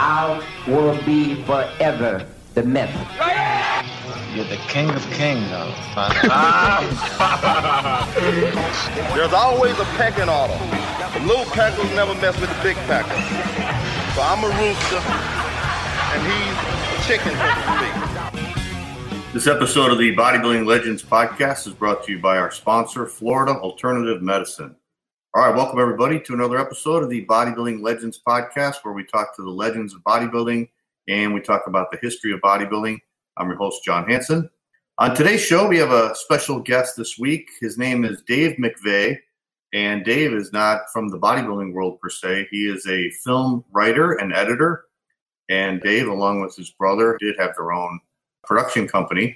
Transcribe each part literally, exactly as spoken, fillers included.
I will be forever the method. You're the king of kings, though. There's always a pecking order. The little packers never mess with the big packers. So I'm a rooster, and he's a chicken, so to speak. This episode of the Bodybuilding Legends podcast is brought to you by our sponsor, Florida Alternative Medicine. All right, welcome everybody to another episode of the Bodybuilding Legends podcast, where we talk to the legends of bodybuilding and we talk about the history of bodybuilding. I'm your host, John Hanson. On today's show, we have a special guest this week. His name is Dave McVeigh, and Dave is not from the bodybuilding world per se. He is a film writer and editor, and Dave, along with his brother, did have their own production company.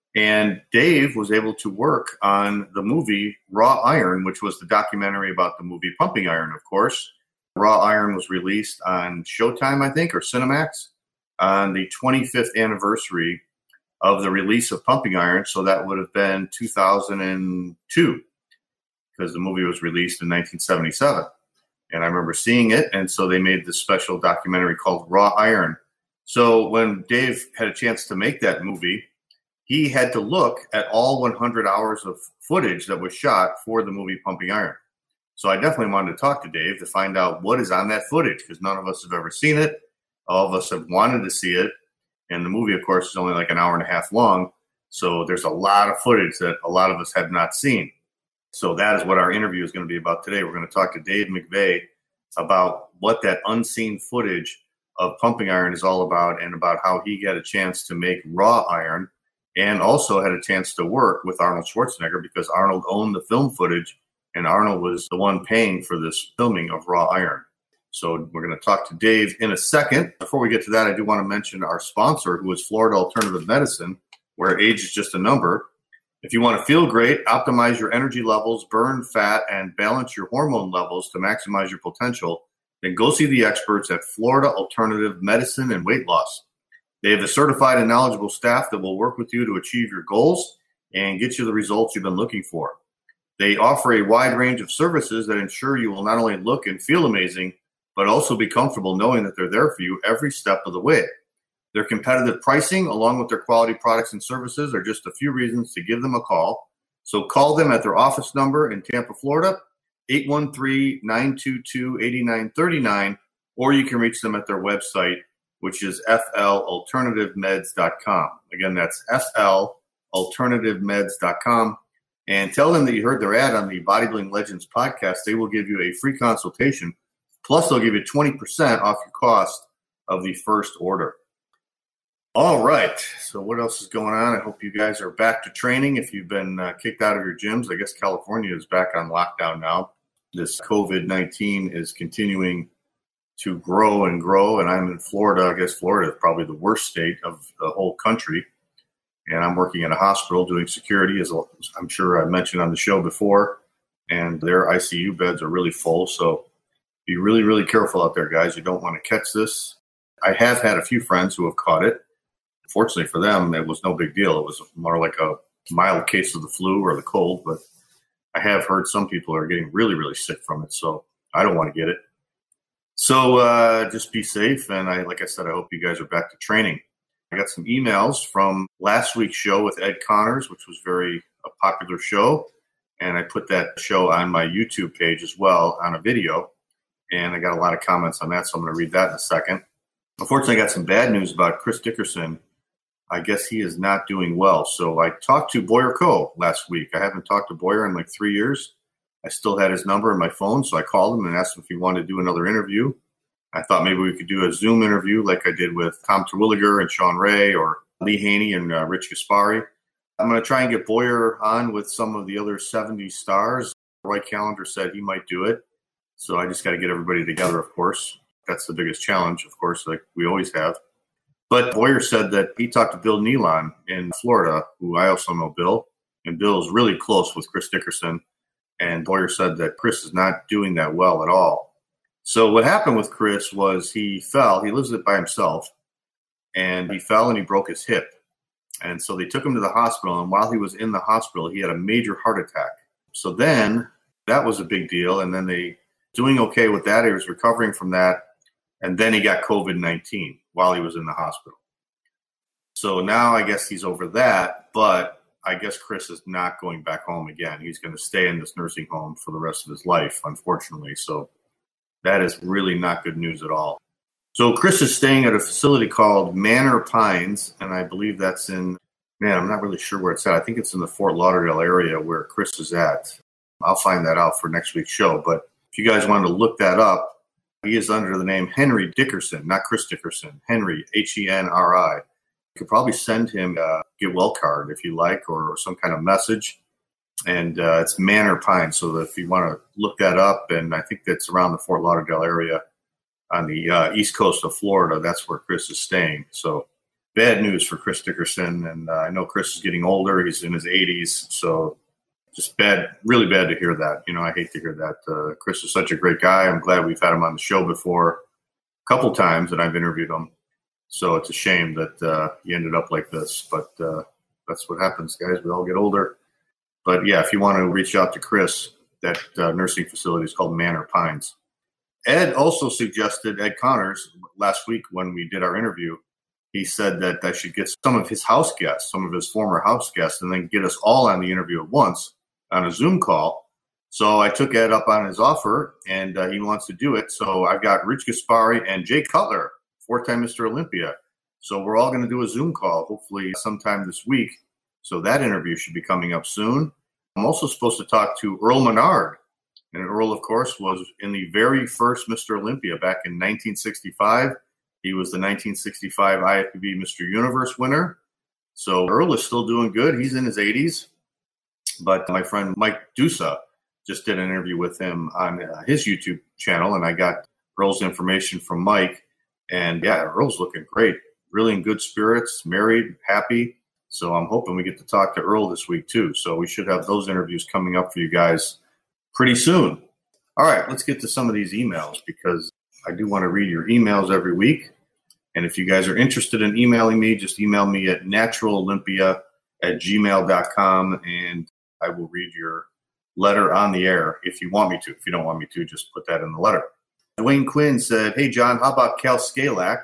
And Dave was able to work on the movie Raw Iron, which was the documentary about the movie Pumping Iron, of course. Raw Iron was released on Showtime, I think, or Cinemax, on the twenty-fifth anniversary of the release of Pumping Iron. So that would have been two thousand two, because the movie was released in nineteen seventy-seven. And I remember seeing it, and so they made this special documentary called Raw Iron. So when Dave had a chance to make that movie, he had to look at all one hundred hours of footage that was shot for the movie Pumping Iron. So I definitely wanted to talk to Dave to find out what is on that footage, because none of us have ever seen it. All of us have wanted to see it. And the movie, of course, is only like an hour and a half long. So there's a lot of footage that a lot of us have not seen. So that is what our interview is going to be about today. We're going to talk to Dave McVeigh about what that unseen footage of Pumping Iron is all about, and about how he got a chance to make Raw Iron, and also had a chance to work with Arnold Schwarzenegger, because Arnold owned the film footage and Arnold was the one paying for this filming of Raw Iron. So we're going to talk to Dave in a second. Before we get to that, I do want to mention our sponsor, who is Florida Alternative Medicine, where age is just a number. If you want to feel great, optimize your energy levels, burn fat, and balance your hormone levels to maximize your potential, then go see the experts at Florida Alternative Medicine and Weight Loss. They have the certified and knowledgeable staff that will work with you to achieve your goals and get you the results you've been looking for. They offer a wide range of services that ensure you will not only look and feel amazing, but also be comfortable knowing that they're there for you every step of the way. Their competitive pricing, along with their quality products and services, are just a few reasons to give them a call. So call them at their office number in Tampa, Florida, eight one three, nine two two, eight nine three nine, or you can reach them at their website, which is f l alternative meds dot com. Again, that's f l alternative meds dot com. And tell them that you heard their ad on the Bodybuilding Legends podcast. They will give you a free consultation. Plus, they'll give you twenty percent off your cost of the first order. All right. So what else is going on? I hope you guys are back to training. If you've been uh, kicked out of your gyms, I guess California is back on lockdown now. This covid nineteen is continuing to grow and grow, and I'm in Florida. I guess Florida is probably the worst state of the whole country. And I'm working in a hospital doing security, as I'm sure I mentioned on the show before. And their I C U beds are really full. So be really, really careful out there, guys. You don't want to catch this. I have had a few friends who have caught it. Fortunately for them, it was no big deal. It was more like a mild case of the flu or the cold. But I have heard some people are getting really, really sick from it. So I don't want to get it. So uh, just be safe. And I, like I said, I hope you guys are back to training. I got some emails from last week's show with Ed Connors, which was very a popular show. And I put that show on my YouTube page as well on a video. And I got a lot of comments on that, so I'm going to read that in a second. Unfortunately, I got some bad news about Chris Dickerson. I guess he is not doing well. So I talked to Boyer Coe last week. I haven't talked to Boyer in like three years. I still had his number in my phone, so I called him and asked him if he wanted to do another interview. I thought maybe we could do a Zoom interview like I did with Tom Terwilliger and Sean Ray, or Lee Haney and uh, Rich Gaspari. I'm going to try and get Boyer on with some of the other seventies stars. Roy Callender said he might do it. So I just got to get everybody together, of course. That's the biggest challenge, of course, like we always have. But Boyer said that he talked to Bill Nealon in Florida, who I also know Bill. And Bill is really close with Chris Dickerson. And Boyer said that Chris is not doing that well at all. So what happened with Chris was he fell. He lives it by himself. And he fell and he broke his hip. And so they took him to the hospital. And while he was in the hospital, he had a major heart attack. So then that was a big deal. And then they doing okay with that. He was recovering from that. And then he got COVID nineteen while he was in the hospital. So now I guess he's over that, but I guess Chris is not going back home again. He's going to stay in this nursing home for the rest of his life, unfortunately. So that is really not good news at all. So Chris is staying at a facility called Manor Pines, and I believe that's in, man, I'm not really sure where it's at. I think it's in the Fort Lauderdale area where Chris is at. I'll find that out for next week's show. But if you guys wanted to look that up, he is under the name Henry Dickerson, not Chris Dickerson. Henry, H E N R I. You could probably send him a get well card if you like, or some kind of message. And uh, it's Manor Pines. So that if you want to look that up, and I think that's around the Fort Lauderdale area on the uh, east coast of Florida, that's where Chris is staying. So bad news for Chris Dickerson. And uh, I know Chris is getting older. He's in his eighties. So just bad, really bad to hear that. You know, I hate to hear that. Uh, Chris is such a great guy. I'm glad we've had him on the show before a couple times, and I've interviewed him. So it's a shame that uh, he ended up like this. But uh, that's what happens, guys. We all get older. But, yeah, if you want to reach out to Chris, that uh, nursing facility is called Manor Pines. Ed also suggested, Ed Connors, last week when we did our interview, he said that I should get some of his house guests, some of his former house guests, and then get us all on the interview at once on a Zoom call. So I took Ed up on his offer, and uh, he wants to do it. So I've got Rich Gaspari and Jay Cutler, four-time Mister Olympia. So we're all going to do a Zoom call, hopefully sometime this week. So that interview should be coming up soon. I'm also supposed to talk to Earl Menard. And Earl, of course, was in the very first Mister Olympia back in nineteen sixty-five. He was the nineteen sixty-five I F B B Mister Universe winner. So Earl is still doing good. He's in his eighties. But my friend Mike Dusa just did an interview with him on uh, his YouTube channel, and I got Earl's information from Mike. And, yeah, Earl's looking great. Really in good spirits, married, happy. So I'm hoping we get to talk to Earl this week, too. So we should have those interviews coming up for you guys pretty soon. All right, let's get to some of these emails because I do want to read your emails every week. And if you guys are interested in emailing me, just email me at naturalolympia at gmail dot com, and I will read your letter on the air if you want me to. If you don't want me to, just put that in the letter. Dwayne Quinn said, hey, John, how about Cal Scalak,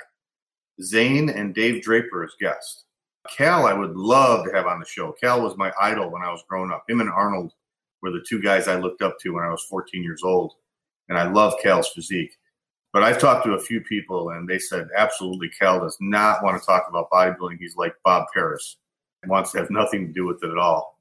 Zane, and Dave Draper as guests? Cal, I would love to have on the show. Cal was my idol when I was growing up. Him and Arnold were the two guys I looked up to when I was fourteen years old, and I love Cal's physique. But I've talked to a few people, and they said absolutely Cal does not want to talk about bodybuilding. He's like Bob Paris. He wants to have nothing to do with it at all.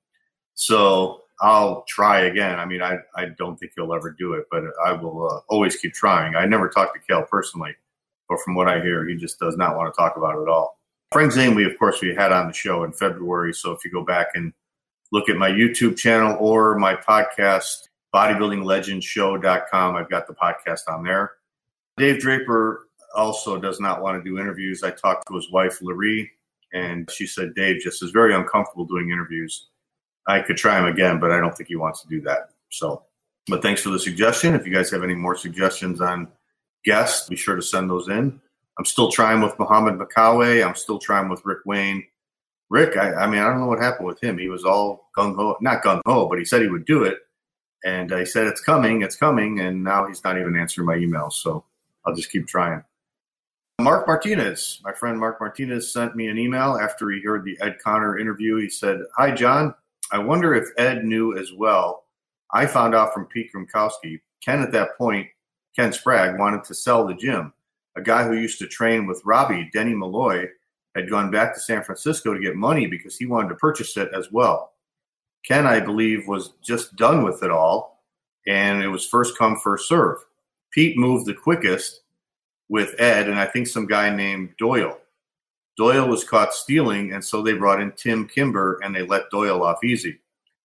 So I'll try again. I mean, I, I don't think he'll ever do it, but I will uh, always keep trying. I never talked to Cal personally, but from what I hear, he just does not want to talk about it at all. Frank Zane, we, of course, we had on the show in February. So if you go back and look at my YouTube channel or my podcast, bodybuilding legends show dot com, I've got the podcast on there. Dave Draper also does not want to do interviews. I talked to his wife, Larry, and she said Dave just is very uncomfortable doing interviews. I could try him again, but I don't think he wants to do that. So, but thanks for the suggestion. If you guys have any more suggestions on guests, be sure to send those in. I'm still trying with Muhammad Makawe. I'm still trying with Rick Wayne. Rick, I, I mean, I don't know what happened with him. He was all gung-ho, not gung-ho, but he said he would do it. And uh, he said, it's coming, it's coming. And now he's not even answering my emails. So I'll just keep trying. Mark Martinez, my friend Mark Martinez sent me an email after he heard the Ed Connor interview. He said, hi, John. I wonder if Ed knew as well. I found out from Pete Gromkowski. Ken, at that point, Ken Sprague, wanted to sell the gym. A guy who used to train with Robbie, Denny Malloy, had gone back to San Francisco to get money because he wanted to purchase it as well. Ken, I believe, was just done with it all, and it was first come, first serve. Pete moved the quickest with Ed, and I think some guy named Doyle. Doyle was caught stealing, and so they brought in Tim Kimber, and they let Doyle off easy.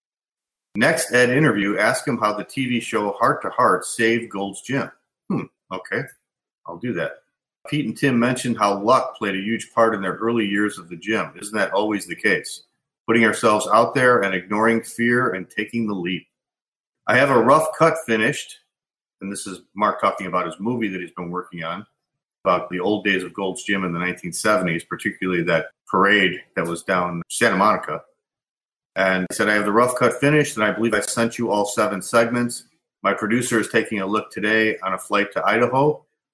Next Ed interview, ask him how the T V show Heart to Heart saved Gold's Gym. Hmm, okay, I'll do that. Pete and Tim mentioned how luck played a huge part in their early years of the gym. Isn't that always the case? Putting ourselves out there and ignoring fear and taking the leap. I have a rough cut finished, and this is Mark talking about his movie that he's been working on, about the old days of Gold's Gym in the nineteen seventies, particularly that parade that was down Santa Monica. And he said, I have the rough cut finished, and I believe I sent you all seven segments. My producer is taking a look today on a flight to Idaho.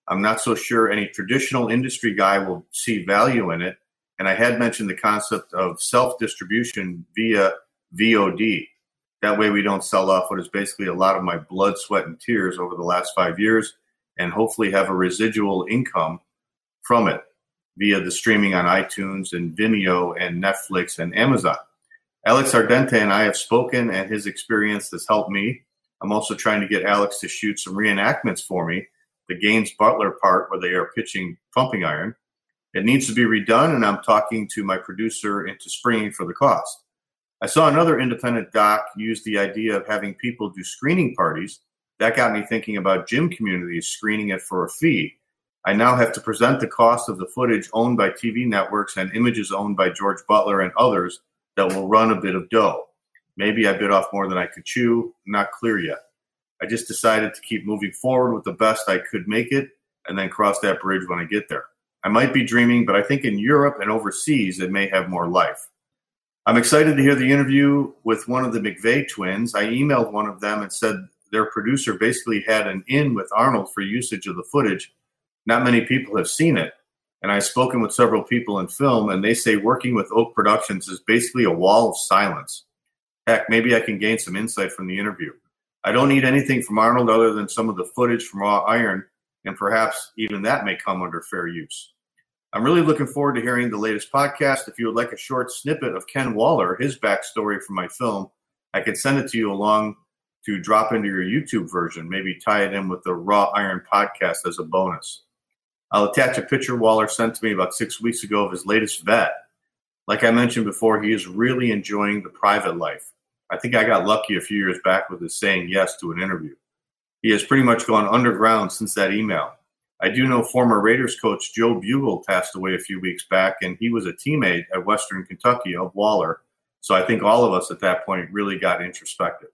I'm not so sure any traditional industry guy will see value in it. And I had mentioned the concept of self-distribution via V O D. That way we don't sell off what is basically a lot of my blood, sweat, and tears over the last five years and hopefully have a residual income from it via the streaming on iTunes and Vimeo and Netflix and Amazon. Alex Ardente and I have spoken, and his experience has helped me. I'm also trying to get Alex to shoot some reenactments for me, the Gaines Butler part where they are pitching pumping iron. It needs to be redone, and I'm talking to my producer into springing for the cost. I saw another independent doc use the idea of having people do screening parties. That got me thinking about gym communities screening it for a fee. I now have to present the cost of the footage owned by T V networks and images owned by George Butler and others that will run a bit of dough. Maybe I bit off more than I could chew. Not clear yet. I just decided to keep moving forward with the best I could make it and then cross that bridge when I get there. I might be dreaming, but I think in Europe and overseas it may have more life. I'm excited to hear the interview with one of the McVeigh twins. I emailed one of them and said their producer basically had an in with Arnold for usage of the footage. Not many people have seen it. And I've spoken with several people in film, and they say working with Oak Productions is basically a wall of silence. Heck, maybe I can gain some insight from the interview. I don't need anything from Arnold other than some of the footage from Raw Iron, and perhaps even that may come under fair use. I'm really looking forward to hearing the latest podcast. If you would like a short snippet of Ken Waller, his backstory from my film, I can send it to you along to drop into your YouTube version, maybe tie it in with the Raw Iron podcast as a bonus. I'll attach a picture Waller sent to me about six weeks ago of his latest vet. Like I mentioned before, he is really enjoying the private life. I think I got lucky a few years back with his saying yes to an interview. He has pretty much gone underground since that email. I do know former Raiders coach Joe Bugle passed away a few weeks back, and he was a teammate at Western Kentucky of Waller. So I think all of us at that point really got introspective.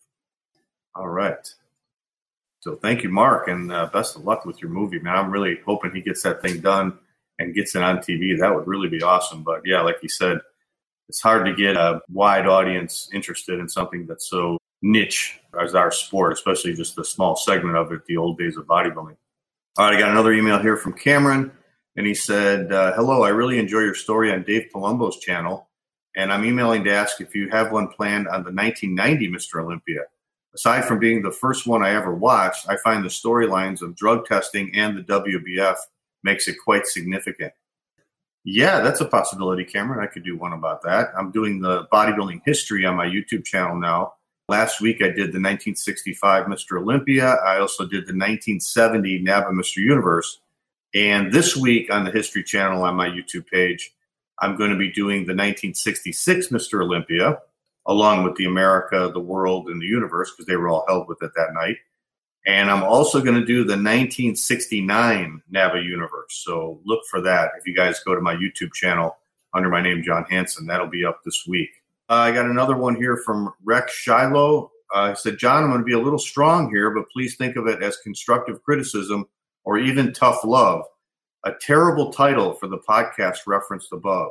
All right. So thank you, Mark, and uh, best of luck with your movie, man. I'm really hoping he gets that thing done and gets it on T V. That would really be awesome. But, yeah, like you said, it's hard to get a wide audience interested in something that's so niche as our sport, especially just a small segment of it, the old days of bodybuilding. All right, I got another email here from Cameron, and he said, uh, hello, I really enjoy your story on Dave Palumbo's channel, and I'm emailing to ask if you have one planned on the nineteen ninety Mister Olympia. Aside from being the first one I ever watched, I find the storylines of drug testing and the W B F makes it quite significant. Yeah, that's a possibility, Cameron. I could do one about that. I'm doing the bodybuilding history on my YouTube channel now. Last week, I did the nineteen sixty-five Mister Olympia. I also did the nineteen seventy NABBA Mister Universe. And this week on the History channel on my YouTube page, I'm going to be doing the nineteen sixty-six Mister Olympia, along with the America, the World, and the Universe, because they were all held with it that night. And I'm also going to do the nineteen sixty-nine NABBA Universe. So look for that if you guys go to my YouTube channel under my name, John Hanson. That'll be up this week. Uh, I got another one here from Rex Shiloh. Uh, he said, John, I'm going to be a little strong here, but please think of it as constructive criticism or even tough love. A terrible title for the podcast referenced above.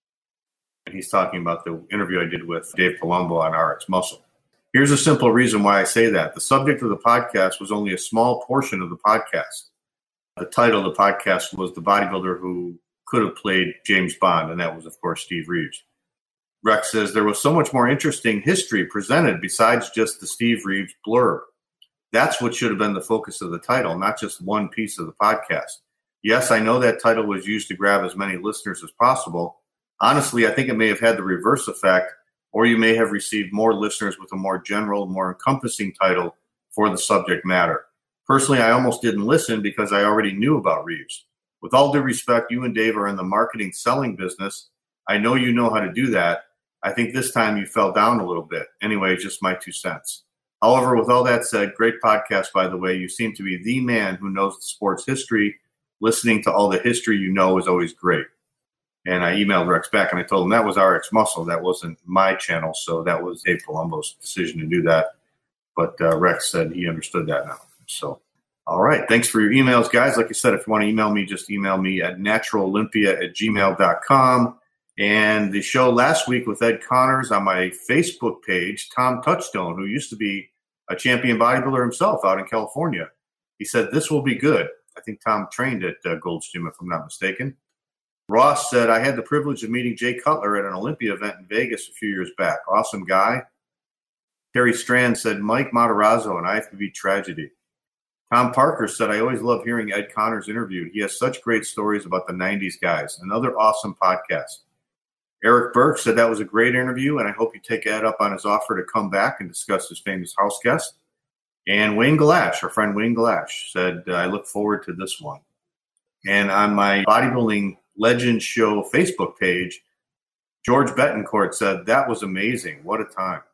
And he's talking about the interview I did with Dave Palumbo on R X Muscle. Here's a simple reason why I say that. The subject of the podcast was only a small portion of the podcast. The title of the podcast was The Bodybuilder Who Could Have Played James Bond, and that was, of course, Steve Reeves. Rex says there was so much more interesting history presented besides just the Steve Reeves blurb. That's what should have been the focus of the title, not just one piece of the podcast. Yes, I know that title was used to grab as many listeners as possible. Honestly, I think it may have had the reverse effect, or you may have received more listeners with a more general, more encompassing title for the subject matter. Personally, I almost didn't listen because I already knew about Reeves. With all due respect, you and Dave are in the marketing selling business. I know you know how to do that. I think this time you fell down a little bit. Anyway, just my two cents. However, with all that said, great podcast, by the way. You seem to be the man who knows the sport's history. Listening to all the history you know is always great. And I emailed Rex back, and I told him that was R X Muscle. That wasn't my channel, so that was Dave Palumbo's decision to do that. But uh, Rex said he understood that now. So, all right. Thanks for your emails, guys. Like I said, if you want to email me, just email me at natural olympia at gmail dot com. And the show last week with Ed Connors on my Facebook page, Tom Touchstone, who used to be a champion bodybuilder himself out in California. He said, this will be good. I think Tom trained at uh, Gold's Gym, if I'm not mistaken. Ross said, I had the privilege of meeting Jay Cutler at an Olympia event in Vegas a few years back. Awesome guy. Terry Strand said, Mike Matarazzo and I F B B tragedy. Tom Parker said, I always love hearing Ed Connors interviewed. He has such great stories about the nineties guys. Another awesome podcast. Eric Burke said that was a great interview, and I hope you take Ed up on his offer to come back and discuss his famous house guest. And Wayne Galash, our friend Wayne Galash, said, I look forward to this one. And on my Bodybuilding Legends Show Facebook page, George Betancourt said, that was amazing. What a time.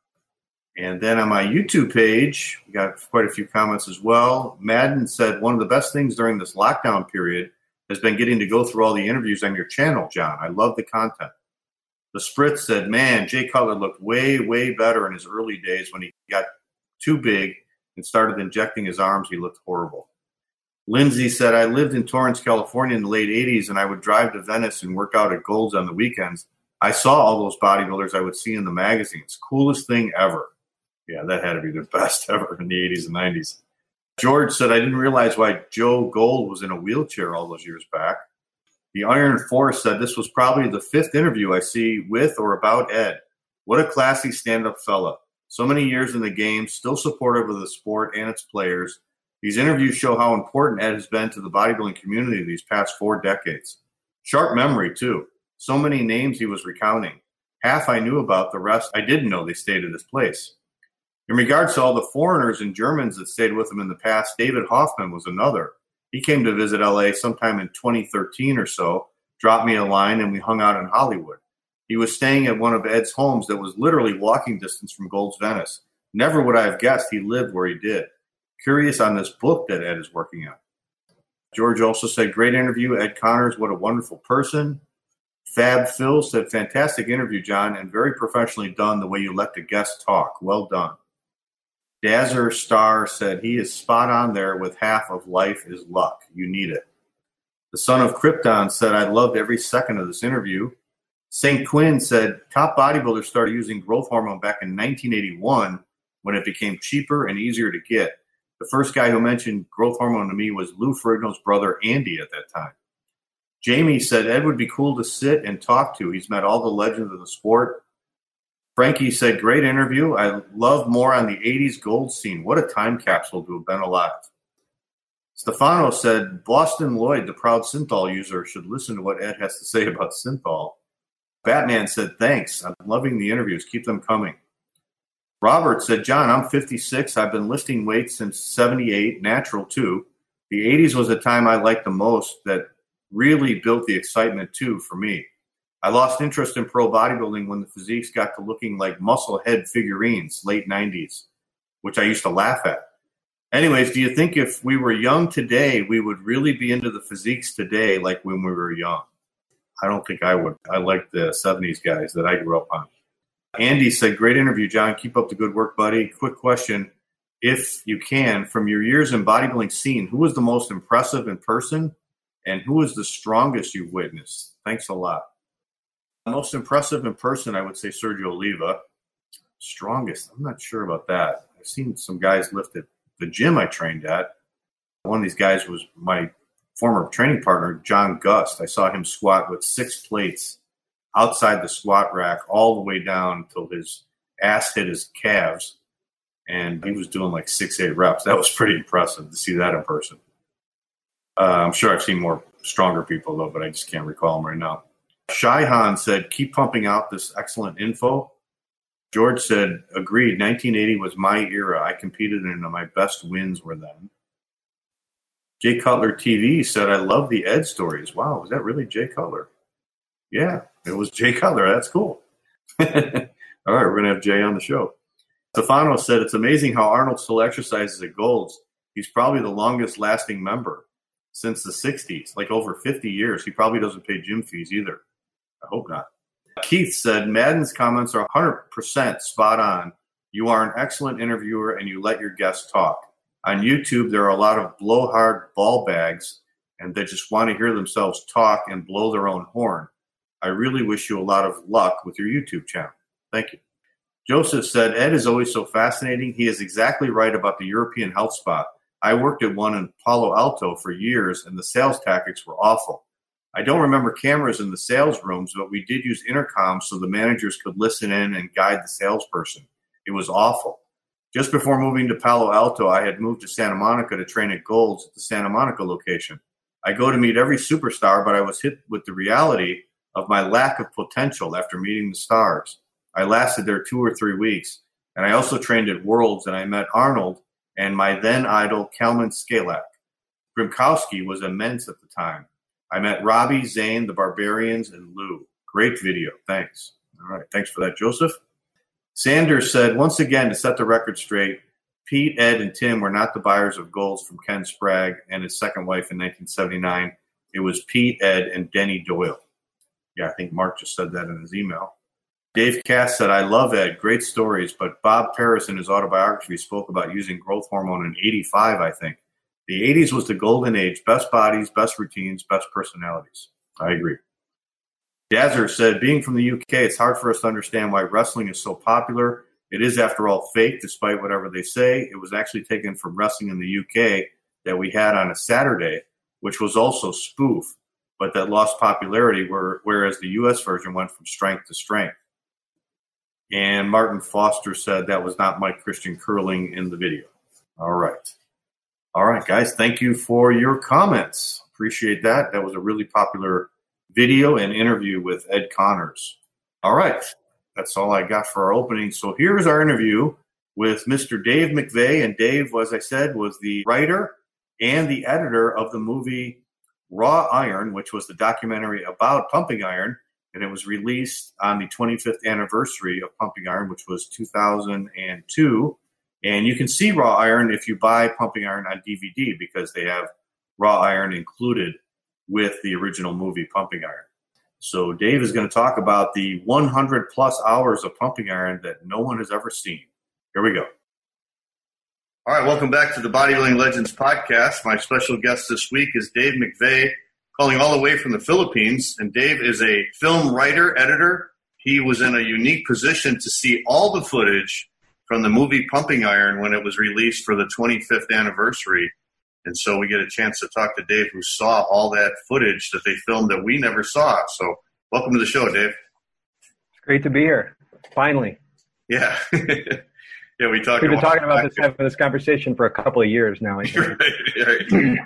And then on my YouTube page, we got quite a few comments as well. Madden said, one of the best things during this lockdown period has been getting to go through all the interviews on your channel, John. I love the content. The Spritz said, man, Jay Cutler looked way, way better in his early days. When he got too big and started injecting his arms, he looked horrible. Lindsay said, I lived in Torrance, California in the late eighties, and I would drive to Venice and work out at Gold's on the weekends. I saw all those bodybuilders I would see in the magazines. Coolest thing ever. Yeah, that had to be the best ever in the eighties and nineties. George said, I didn't realize why Joe Gold was in a wheelchair all those years back. The Iron Force said, this was probably the fifth interview I see with or about Ed. What a classy stand-up fella. So many years in the game, still supportive of the sport and its players. These interviews show how important Ed has been to the bodybuilding community these past four decades. Sharp memory, too. So many names he was recounting. Half I knew about, the rest I didn't know they stayed at his place. In regards to all the foreigners and Germans that stayed with him in the past, David Hoffman was another. He came to visit L A sometime in twenty thirteen or so, dropped me a line, and we hung out in Hollywood. He was staying at one of Ed's homes that was literally walking distance from Gold's Venice. Never would I have guessed he lived where he did. Curious on this book that Ed is working on. George also said, great interview, Ed Connors. What a wonderful person. Fab Phil said, fantastic interview, John, and very professionally done the way you let the guests talk. Well done. Dazzer Star said, he is spot on there with half of life is luck. You need it. The son of Krypton said, I loved every second of this interview. Saint Quinn said, top bodybuilders started using growth hormone back in nineteen eighty-one when it became cheaper and easier to get. The first guy who mentioned growth hormone to me was Lou Ferrigno's brother, Andy, at that time. Jamie said, Ed would be cool to sit and talk to. He's met all the legends of the sport. Frankie said, great interview. I love more on the eighties Gold scene. What a time capsule to have been alive. Stefano said, Boston Lloyd, the proud Synthol user, should listen to what Ed has to say about Synthol. Batman said, thanks. I'm loving the interviews. Keep them coming. Robert said, John, I'm fifty-six. I've been lifting weights since seventy-eight, natural too. The eighties was a time I liked the most that really built the excitement too for me. I lost interest in pro bodybuilding when the physiques got to looking like muscle head figurines, late nineties, which I used to laugh at. Anyways, do you think if we were young today, we would really be into the physiques today like when we were young? I don't think I would. I like the seventies guys that I grew up on. Andy said, great interview, John. Keep up the good work, buddy. Quick question, if you can, from your years in bodybuilding scene, who was the most impressive in person and who was the strongest you've witnessed? Thanks a lot. Most impressive in person, I would say Sergio Oliva. Strongest, I'm not sure about that. I've seen some guys lift at the gym I trained at. One of these guys was my former training partner, John Gust. I saw him squat with six plates outside the squat rack all the way down until his ass hit his calves. And he was doing like six, eight reps. That was pretty impressive to see that in person. Uh, I'm sure I've seen more stronger people, though, but I just can't recall them right now. Shaihan said, keep pumping out this excellent info. George said, agreed. nineteen eighty was my era. I competed and my best wins were then. Jay Cutler T V said, I love the Ed stories. Wow, was that really Jay Cutler? Yeah, it was Jay Cutler. That's cool. All right, we're going to have Jay on the show. Stefano said, it's amazing how Arnold still exercises at Gold's. He's probably the longest lasting member since the sixties, like over fifty years. He probably doesn't pay gym fees either. I hope not. Keith said, Madden's comments are one hundred percent spot on. You are an excellent interviewer and you let your guests talk. On YouTube, there are a lot of blowhard ball bags and they just want to hear themselves talk and blow their own horn. I really wish you a lot of luck with your YouTube channel. Thank you. Joseph said, Ed is always so fascinating. He is exactly right about the European health spot. I worked at one in Palo Alto for years, and the sales tactics were awful. I don't remember cameras in the sales rooms, but we did use intercoms so the managers could listen in and guide the salesperson. It was awful. Just before moving to Palo Alto, I had moved to Santa Monica to train at Gold's at the Santa Monica location. I go to meet every superstar, but I was hit with the reality of my lack of potential after meeting the stars. I lasted there two or three weeks, and I also trained at Worlds, and I met Arnold and my then idol, Kalman Skalak. Grimkowski was immense at the time. I met Robbie, Zane, the Barbarians, and Lou. Great video. Thanks. All right. Thanks for that, Joseph. Sanders said, once again, to set the record straight, Pete, Ed, and Tim were not the buyers of Golds from Ken Sprague and his second wife in nineteen seventy-nine. It was Pete, Ed, and Denny Doyle. Yeah, I think Mark just said that in his email. Dave Cass said, I love Ed. Great stories, but Bob Paris in his autobiography spoke about using growth hormone in eighty-five, I think. The eighties was the golden age. Best bodies, best routines, best personalities. I agree. Jazzer said, being from the U K, it's hard for us to understand why wrestling is so popular. It is, after all, fake, despite whatever they say. It was actually taken from wrestling in the U K that we had on a Saturday, which was also spoof, but that lost popularity, whereas the U S version went from strength to strength. And Martin Foster said that was not Mike Christian curling in the video. All right. All right, guys, thank you for your comments. Appreciate that. That was a really popular video and interview with Ed Connors. All right, that's all I got for our opening. So here's our interview with Mister Dave McVeigh. And Dave, as I said, was the writer and the editor of the movie Raw Iron, which was the documentary about Pumping Iron. And it was released on the twenty-fifth anniversary of Pumping Iron, which was two thousand two. And you can see Raw Iron if you buy Pumping Iron on D V D because they have Raw Iron included with the original movie Pumping Iron. So Dave is going to talk about the one hundred plus hours of Pumping Iron that no one has ever seen. Here we go. All right, welcome back to the Bodybuilding Legends podcast. My special guest this week is Dave McVeigh, calling all the way from the Philippines. And Dave is a film writer, editor. He was in a unique position to see all the footage from the movie Pumping Iron when it was released for the twenty-fifth anniversary. And so we get a chance to talk to Dave, who saw all that footage that they filmed that we never saw. So welcome to the show, Dave. It's great to be here. Finally. Yeah. yeah, we talked We've been talking about this, having this conversation for a couple of years now. I think. right, right.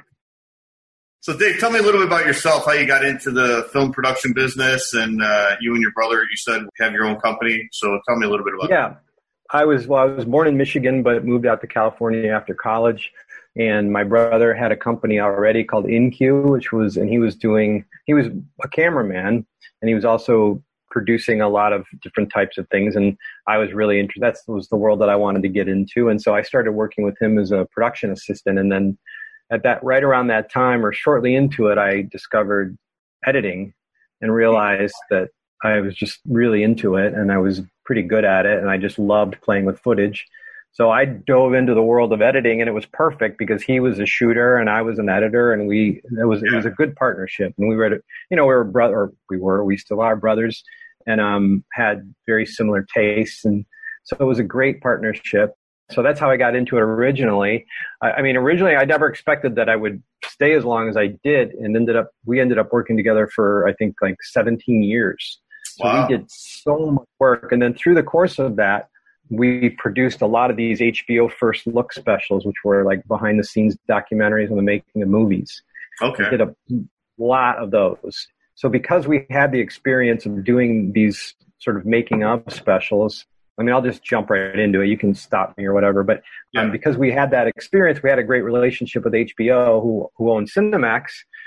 So, Dave, tell me a little bit about yourself, how you got into the film production business, and uh, you and your brother, you said, have your own company. So tell me a little bit about yeah. that. I was well. I was born in Michigan, but moved out to California after college. And my brother had a company already called InQ, which was, and he was doing, he was a cameraman, and he was also producing a lot of different types of things. And I was really interested. That was the world that I wanted to get into. And so I started working with him as a production assistant. And then at that, right around that time, or shortly into it, I discovered editing and realized that I was just really into it, and I was pretty good at it, and I just loved playing with footage. So I dove into the world of editing, and it was perfect because he was a shooter and I was an editor, and we it was it was a good partnership. And we were, you know, we were brother, or we were, we still are brothers, and um had very similar tastes, and so it was a great partnership. So that's how I got into it originally. I, I mean, originally I never expected that I would stay as long as I did, and ended up we ended up working together for I think like seventeen years. So wow. We did so much work. And then through the course of that, we produced a lot of these H B O First Look specials, which were like behind the scenes documentaries on the making of movies. Okay. We did a lot of those. So because we had the experience of doing these sort of making of specials, I mean, I'll just jump right into it. You can stop me or whatever. But um, yeah. because we had that experience, we had a great relationship with H B O, who, who owned Cinemax.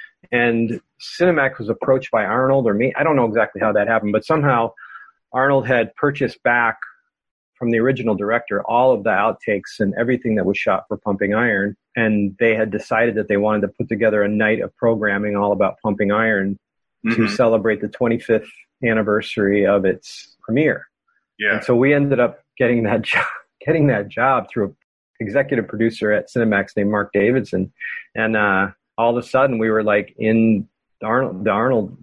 And Cinemax was approached by Arnold or me. I don't know exactly how that happened, but somehow Arnold had purchased back from the original director all of the outtakes and everything that was shot for Pumping Iron. And they had decided that they wanted to put together a night of programming all about Pumping Iron mm-hmm. to celebrate the twenty-fifth anniversary of its premiere. Yeah. And so we ended up getting that job, getting that job through an executive producer at Cinemax named Mark Davidson. And, uh, all of a sudden we were like in the Arnold, the Arnold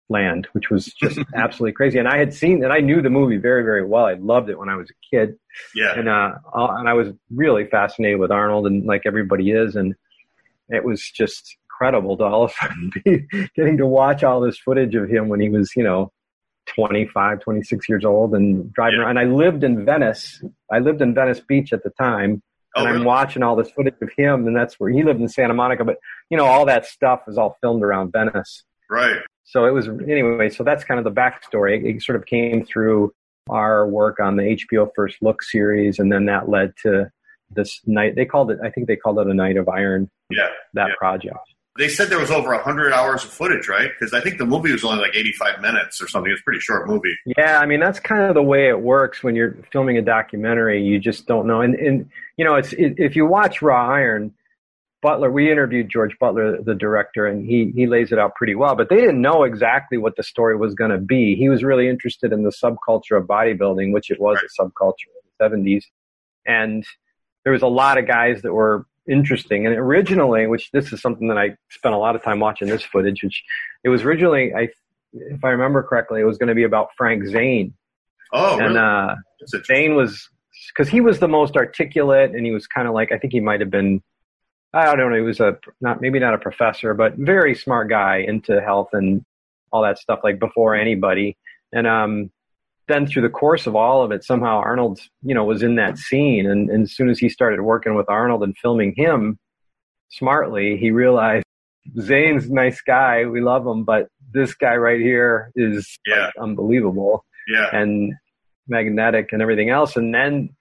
land, which was just absolutely crazy. And I had seen, and I knew the movie very, very well. I loved it when I was a kid. Yeah. And, uh, and I was really fascinated with Arnold, and like everybody is. And it was just incredible to all of a sudden be getting to watch all this footage of him when he was, you know, twenty-five, twenty-six years old and driving yeah. around. And I lived in Venice. I lived in Venice Beach at the time. Oh, and I'm really? watching all this footage of him, and that's where he lived in Santa Monica. But, you know, all that stuff was all filmed around Venice. Right. So it was, anyway, so that's kind of the backstory. It, it sort of came through our work on the H B O First Look series, and then that led to this night. They called it, I think they called it a Night of Iron, yeah. that yeah. project. They said there was over one hundred hours of footage, right? Because I think the movie was only like eighty-five minutes or something. It's a pretty short movie. Yeah, I mean, that's kind of the way it works when you're filming a documentary. You just don't know. And, and you know, it's it, if you watch Raw Iron, Butler, we interviewed George Butler, the director, and he, he lays it out pretty well. But they didn't know exactly what the story was going to be. He was really interested in the subculture of bodybuilding, which it was right. a subculture in the seventies. And there was a lot of guys that were interesting. And originally, which this is something that I spent a lot of time watching this footage, which it was originally, I, if I remember correctly, it was going to be about Frank Zane. Oh, and really? uh, Zane was, because he was the most articulate, and he was kind of like, I think he might have been, I don't know, he was a, not maybe not a professor, but very smart guy into health and all that stuff, like before anybody. And um, then through the course of all of it, somehow Arnold, you know, was in that scene. And, and as soon as he started working with Arnold and filming him smartly, he realized Zane's a nice guy. We love him, but this guy right here is yeah. like, unbelievable yeah. and magnetic and everything else. And then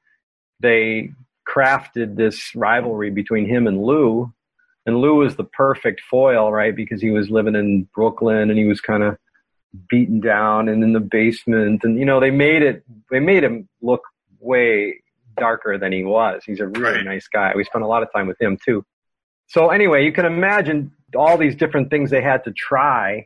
they crafted this rivalry between him and Lou. And Lou was the perfect foil, right? Because he was living in Brooklyn and he was kind of beaten down and in the basement. And, you know, they made it, they made him look way darker than he was. He's a really right. nice guy. We spent a lot of time with him too. So anyway, you can imagine all these different things they had to try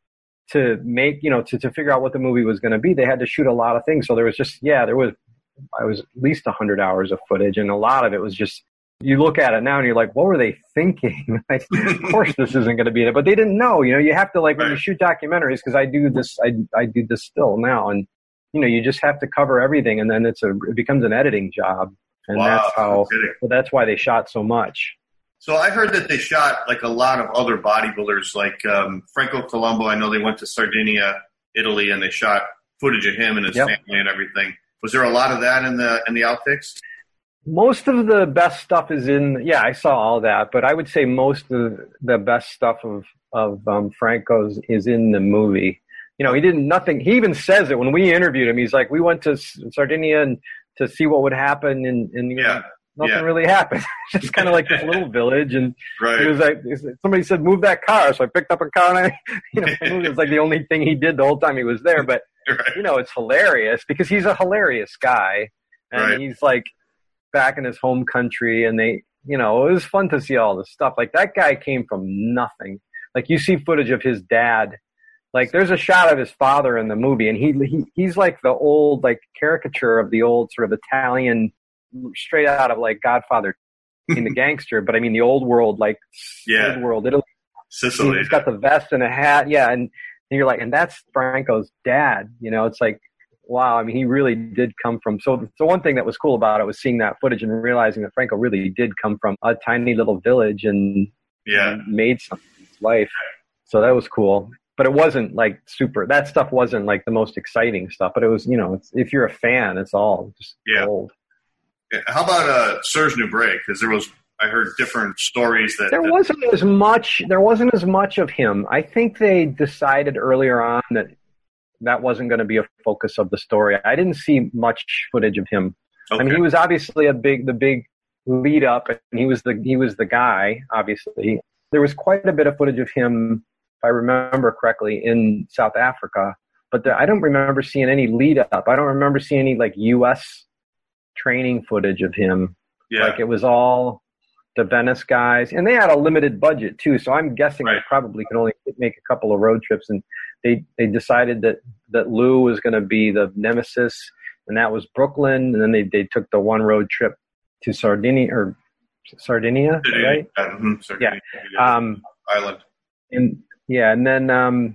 to make, you know, to, to figure out what the movie was going to be. They had to shoot a lot of things. So there was just, yeah, there was, I was at least one hundred hours of footage, and a lot of it was just, you look at it now and you're like, what were they thinking? Like, of course this isn't going to be in it, but they didn't know. You know, you have to, like, when you shoot documentaries, because I do this, I I do this still now, and you know, you just have to cover everything, and then it's a it becomes an editing job, and wow, that's how. well, that's why they shot so much. So I heard that they shot like a lot of other bodybuilders, like um, Franco Colombo. I know they went to Sardinia, Italy, and they shot footage of him and his yep. family and everything. Was there a lot of that in the in the outtakes? Most of the best stuff is in, yeah, I saw all that, but I would say most of the best stuff of, of um, Franco's is in the movie. You know, he didn't, nothing, he even says it when we interviewed him. He's like, we went to Sardinia and to see what would happen, and, and you yeah. know, nothing yeah. really happened. It's just kind of like this little village, and right. he was like, somebody said, move that car, so I picked up a car, and I, you know, it was like the only thing he did the whole time he was there, but, right. you know, it's hilarious, because he's a hilarious guy, and right. he's like, back in his home country, and they, you know, it was fun to see all this stuff. Like, that guy came from nothing. Like, you see footage of his dad. Like, there's a shot of his father in the movie, and he, he he's like the old, like, caricature of the old sort of Italian, straight out of, like, Godfather, in the gangster, but I mean the old world, like, yeah. old world Italy. Sicily. He's got the vest and a hat, yeah, and, and you're like, and that's Franco's dad, you know, it's like, wow, I mean, he really did come from, so the one thing that was cool about it was seeing that footage and realizing that Franco really did come from a tiny little village and, yeah. and made something in his life. So that was cool. But it wasn't like super, that stuff wasn't like the most exciting stuff, but it was, you know, it's, if you're a fan, it's all just yeah. gold. Yeah. How about uh, Serge Nubret? Because there was, I heard different stories that there that, wasn't as much, there wasn't as much of him. I think they decided earlier on that that wasn't going to be a focus of the story. I didn't see much footage of him. okay. I mean, he was obviously a big, the big lead up, and he was the, he was the guy, obviously. There was quite a bit of footage of him, if I remember correctly, in South Africa, but the, I don't remember seeing any lead up. I don't remember seeing any like U S training footage of him. Yeah. Like, it was all the Venice guys, and they had a limited budget too. So I'm guessing right. they probably could only make a couple of road trips, and they, they decided that, that Lou was going to be the nemesis, and that was Brooklyn. And then they, they took the one road trip to Sardinia or Sardinia, Sardinia. right? Mm-hmm. Sardinia. Yeah. Um, Island. and yeah. And then, um,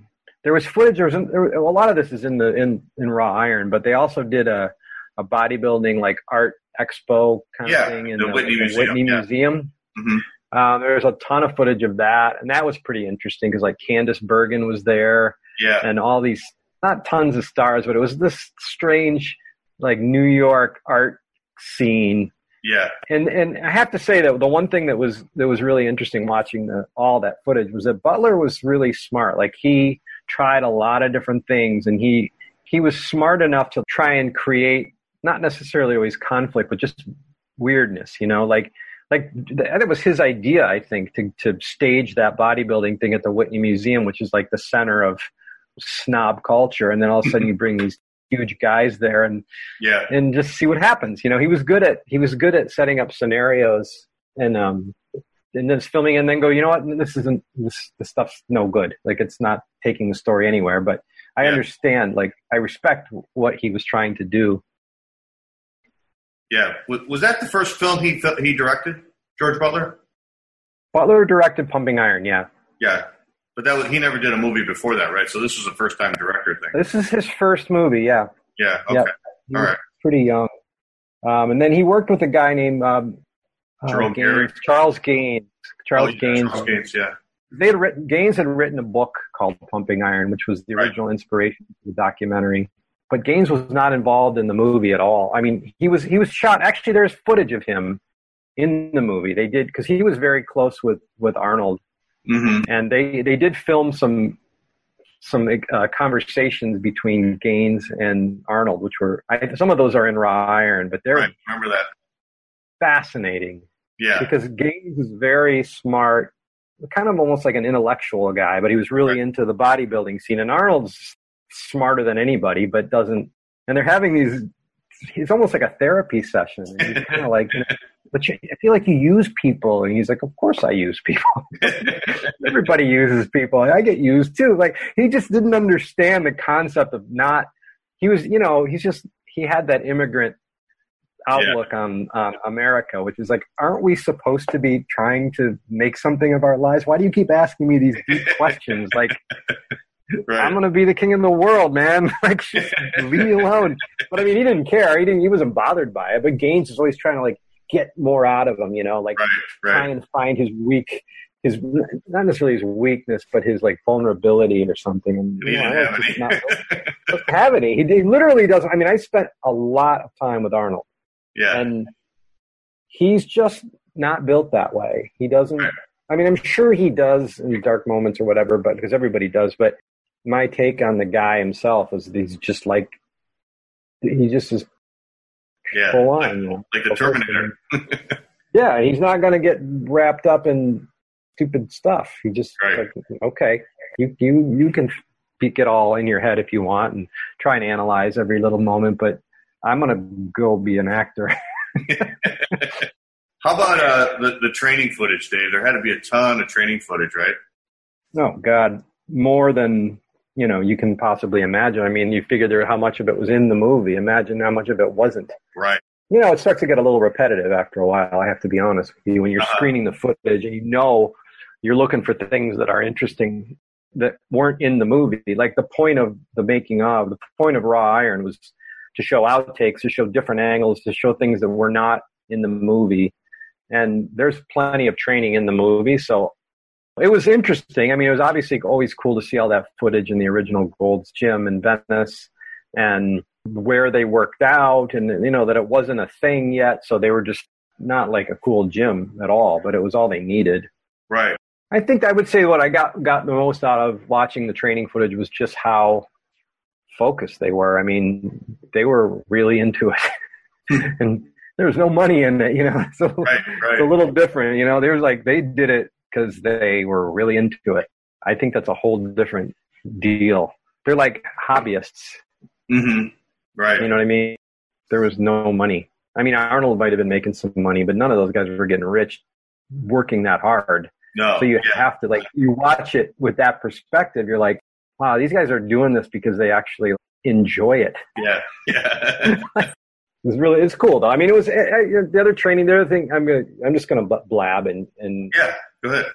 there was footage. There was, there was a lot of this is in the in, in Raw Iron, but they also did a, a bodybuilding like art expo kind yeah, of thing in the the, Whitney the Museum. Whitney Yeah. Museum. Mm-hmm. Um, there's a ton of footage of that, and that was pretty interesting because like Candice Bergen was there, Yeah. and all these not tons of stars, but it was this strange like New York art scene. Yeah. And and I have to say that the one thing that was that was really interesting watching the, all that footage was that Butler was really smart. Like he tried a lot of different things, and he he was smart enough to try and create not necessarily always conflict, but just weirdness. You know, like like that was his idea, I think, to to stage that bodybuilding thing at the Whitney Museum, which is like the center of snob culture, and then all of a sudden you bring these huge guys there and Yeah. and just see what happens. You know, he was good at he was good at setting up scenarios and um and then filming and then go, you know what, this isn't this this stuff's no good. Like it's not taking the story anywhere. But I Yeah. understand, like I respect what he was trying to do. Yeah. Was, was that the first film he he directed, George Butler? Butler directed Pumping Iron, yeah. Yeah. But that was, he never did a movie before that, right? So this was a first time director thing. This is his first movie, yeah. Yeah. Okay. Yep. He All was right. pretty young. Um, and then he worked with a guy named um, uh, Jerome Gaines, Gary. Charles Gaines. Charles Oh, yeah, Gaines. Charles Gaines, yeah. They had written, Gaines had written a book called Pumping Iron, which was the Right. original inspiration for the documentary. But Gaines was not involved in the movie at all. I mean, he was he was shot. Actually, there's footage of him in the movie. They did because he was very close with, with Arnold, Mm-hmm. and they, they did film some some uh, conversations between Gaines and Arnold, which were I, some of those are in Raw Iron, but they're Right. Remember that? fascinating. Yeah. Because Gaines was very smart, kind of almost like an intellectual guy, but he was really Right. into the bodybuilding scene. And Arnold's smarter than anybody, but doesn't. And they're having these. It's almost like a therapy session. And he's kind of like, you know, but you, I feel like you use people, and he's like, of course I use people. Everybody uses people. I get used too. Like he just didn't understand the concept of not. He was, you know, he's just he had that immigrant outlook yeah. on on America, which is like, aren't we supposed to be trying to make something of our lives? Why do you keep asking me these deep questions? Like, right. I'm gonna be the king of the world, man. Like, just leave me alone. But I mean, he didn't care. He didn't. He wasn't bothered by it. But Gaines is always trying to like get more out of him, you know, like right, right. trying to find his weak, his not necessarily his weakness, but his like vulnerability or something. And he you know, didn't have any. Not, doesn't have any. He, he literally doesn't. I mean, I spent a lot of time with Arnold. Yeah. And he's just not built that way. He doesn't, I mean, I'm sure he does in dark moments or whatever, but because everybody does. But my take on the guy himself is that he's just like, he just is yeah, full on. Like, you know, like the Terminator. Yeah, he's not going to get wrapped up in stupid stuff. He just, right. like, okay, you, you, you can speak it all in your head if you want and try and analyze every little moment, but I'm going to go be an actor. How about uh, the, the training footage, Dave? There had to be a ton of training footage, right? Oh, God, more than, you know, you can possibly imagine. I mean, you figure there how much of it was in the movie. Imagine how much of it wasn't. Right. You know, it starts to get a little repetitive after a while, I have to be honest with you. When you're uh-huh. screening the footage and you know you're looking for things that are interesting that weren't in the movie. Like the point of the making of, the point of Raw Iron was to show outtakes, to show different angles, to show things that were not in the movie. And there's plenty of training in the movie. So it was interesting. I mean, it was obviously always cool to see all that footage in the original Gold's Gym in Venice and where they worked out and, you know, that it wasn't a thing yet. So they were just not like a cool gym at all, but it was all they needed. Right. I think I would say what I got, got the most out of watching the training footage was just how focused they were. I mean, they were really into it. And there was no money in it, you know, so right, right. It's a little different, you know, there's like, they did it because they were really into it. I think that's a whole different deal. They're like hobbyists. Mm-hmm. Right. You know what I mean? There was no money. I mean, Arnold might have been making some money, but none of those guys were getting rich working that hard. No. So you yeah. have to, like, you watch it with that perspective. You're like, wow, these guys are doing this because they actually enjoy it. Yeah. Yeah. It's really, it's cool though. I mean, it was uh, the other training, the other thing, I'm going to, I'm just going to blab and, and yeah, go ahead.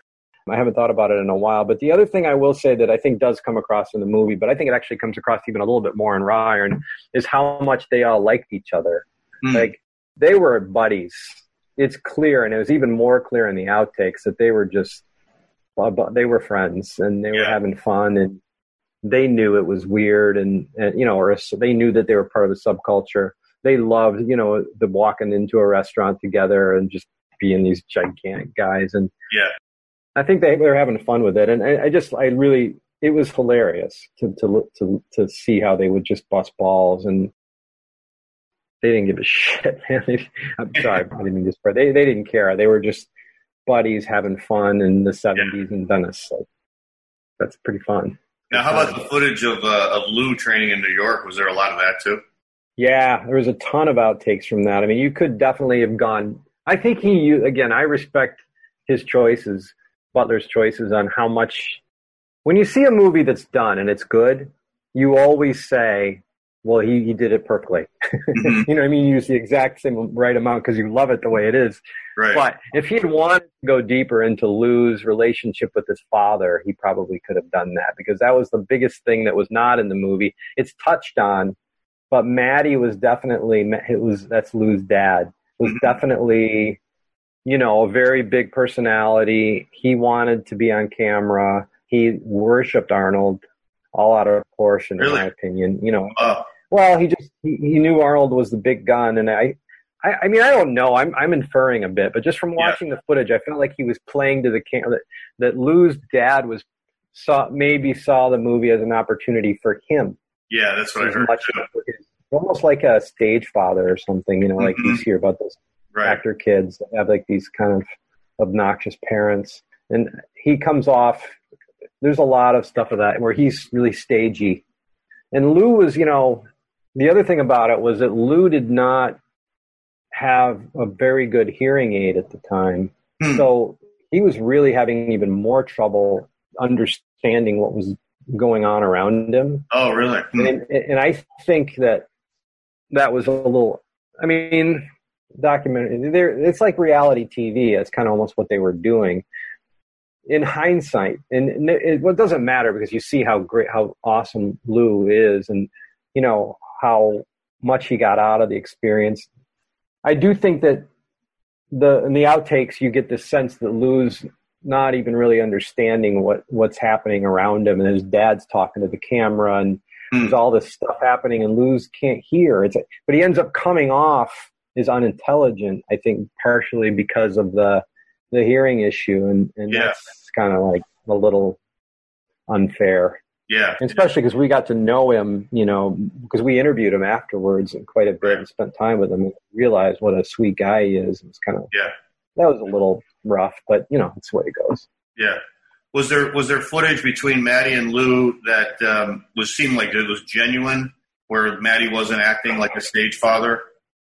I haven't thought about it in a while. But the other thing I will say that I think does come across in the movie, but I think it actually comes across even a little bit more in Raw Iron, is how much they all liked each other. Mm. Like, they were buddies. It's clear, and it was even more clear in the outtakes, that they were just, they were friends, and they yeah. were having fun, and they knew it was weird, and, and you know, or they knew that they were part of a subculture. They loved, you know, the walking into a restaurant together and just being these gigantic guys. And yeah, I think they, they were having fun with it. And I, I just, I really, it was hilarious to, to, to, to see how they would just bust balls, and they didn't give a shit, man. They, I'm sorry, I didn't mean to spread. They, they didn't care. They were just buddies having fun in the seventies yeah. in Venice. So that's pretty fun. Now, how about the footage of, uh, of Lou training in New York? Was there a lot of that too? Yeah, there was a ton of outtakes from that. I mean, you could definitely have gone. I think he, again, I respect his choices, Butler's choices on how much. When you see a movie that's done and it's good, you always say, well, he, he did it perfectly. Mm-hmm. You know what I mean? You use the exact same right amount because you love it the way it is. Right. But if he had wanted to go deeper into Lou's relationship with his father, he probably could have done that, because that was the biggest thing that was not in the movie. It's touched on, but Matty was definitely, it was, that's Lou's dad, was definitely, you know, a very big personality. He wanted to be on camera. He worshipped Arnold, all out of proportion, really? In my opinion. You know, uh, well, he just he, he knew Arnold was the big gun, and I, I, I mean, I don't know. I'm I'm inferring a bit, but just from watching yeah. the footage, I felt like he was playing to the camera. That, that Lou's dad was saw maybe saw the movie as an opportunity for him. Yeah, that's what I heard. Much his, almost like a stage father or something. You know, like mm-hmm. you hear about those right. actor kids that have like these kind of obnoxious parents, and he comes off. There's a lot of stuff of that where he's really stagey. And Lou was, you know, the other thing about it was that Lou did not have a very good hearing aid at the time. Hmm. So he was really having even more trouble understanding what was going on around him. Oh, really? Hmm. And, and I think that that was a little, I mean, documentary, it's like reality T V. It's kind of almost what they were doing. In hindsight, and it, it doesn't matter because you see how great, how awesome Lou is, and you know how much he got out of the experience. I do think that the in the outtakes you get this sense that Lou's not even really understanding what what's happening around him, and his dad's talking to the camera, and mm. there's all this stuff happening, and Lou's can't hear. It's but he ends up coming off as unintelligent, I think, partially because of the. the hearing issue, and, and yeah. that's kind of like a little unfair. Yeah. And especially because we got to know him, you know, because we interviewed him afterwards and quite a bit right. and spent time with him and realized what a sweet guy he is. It was kind of, yeah. that was a little rough, but you know, it's the way it goes. Yeah. Was there, was there footage between Matty and Lou that um, was seemed like it was genuine, where Matty wasn't acting like a stage father?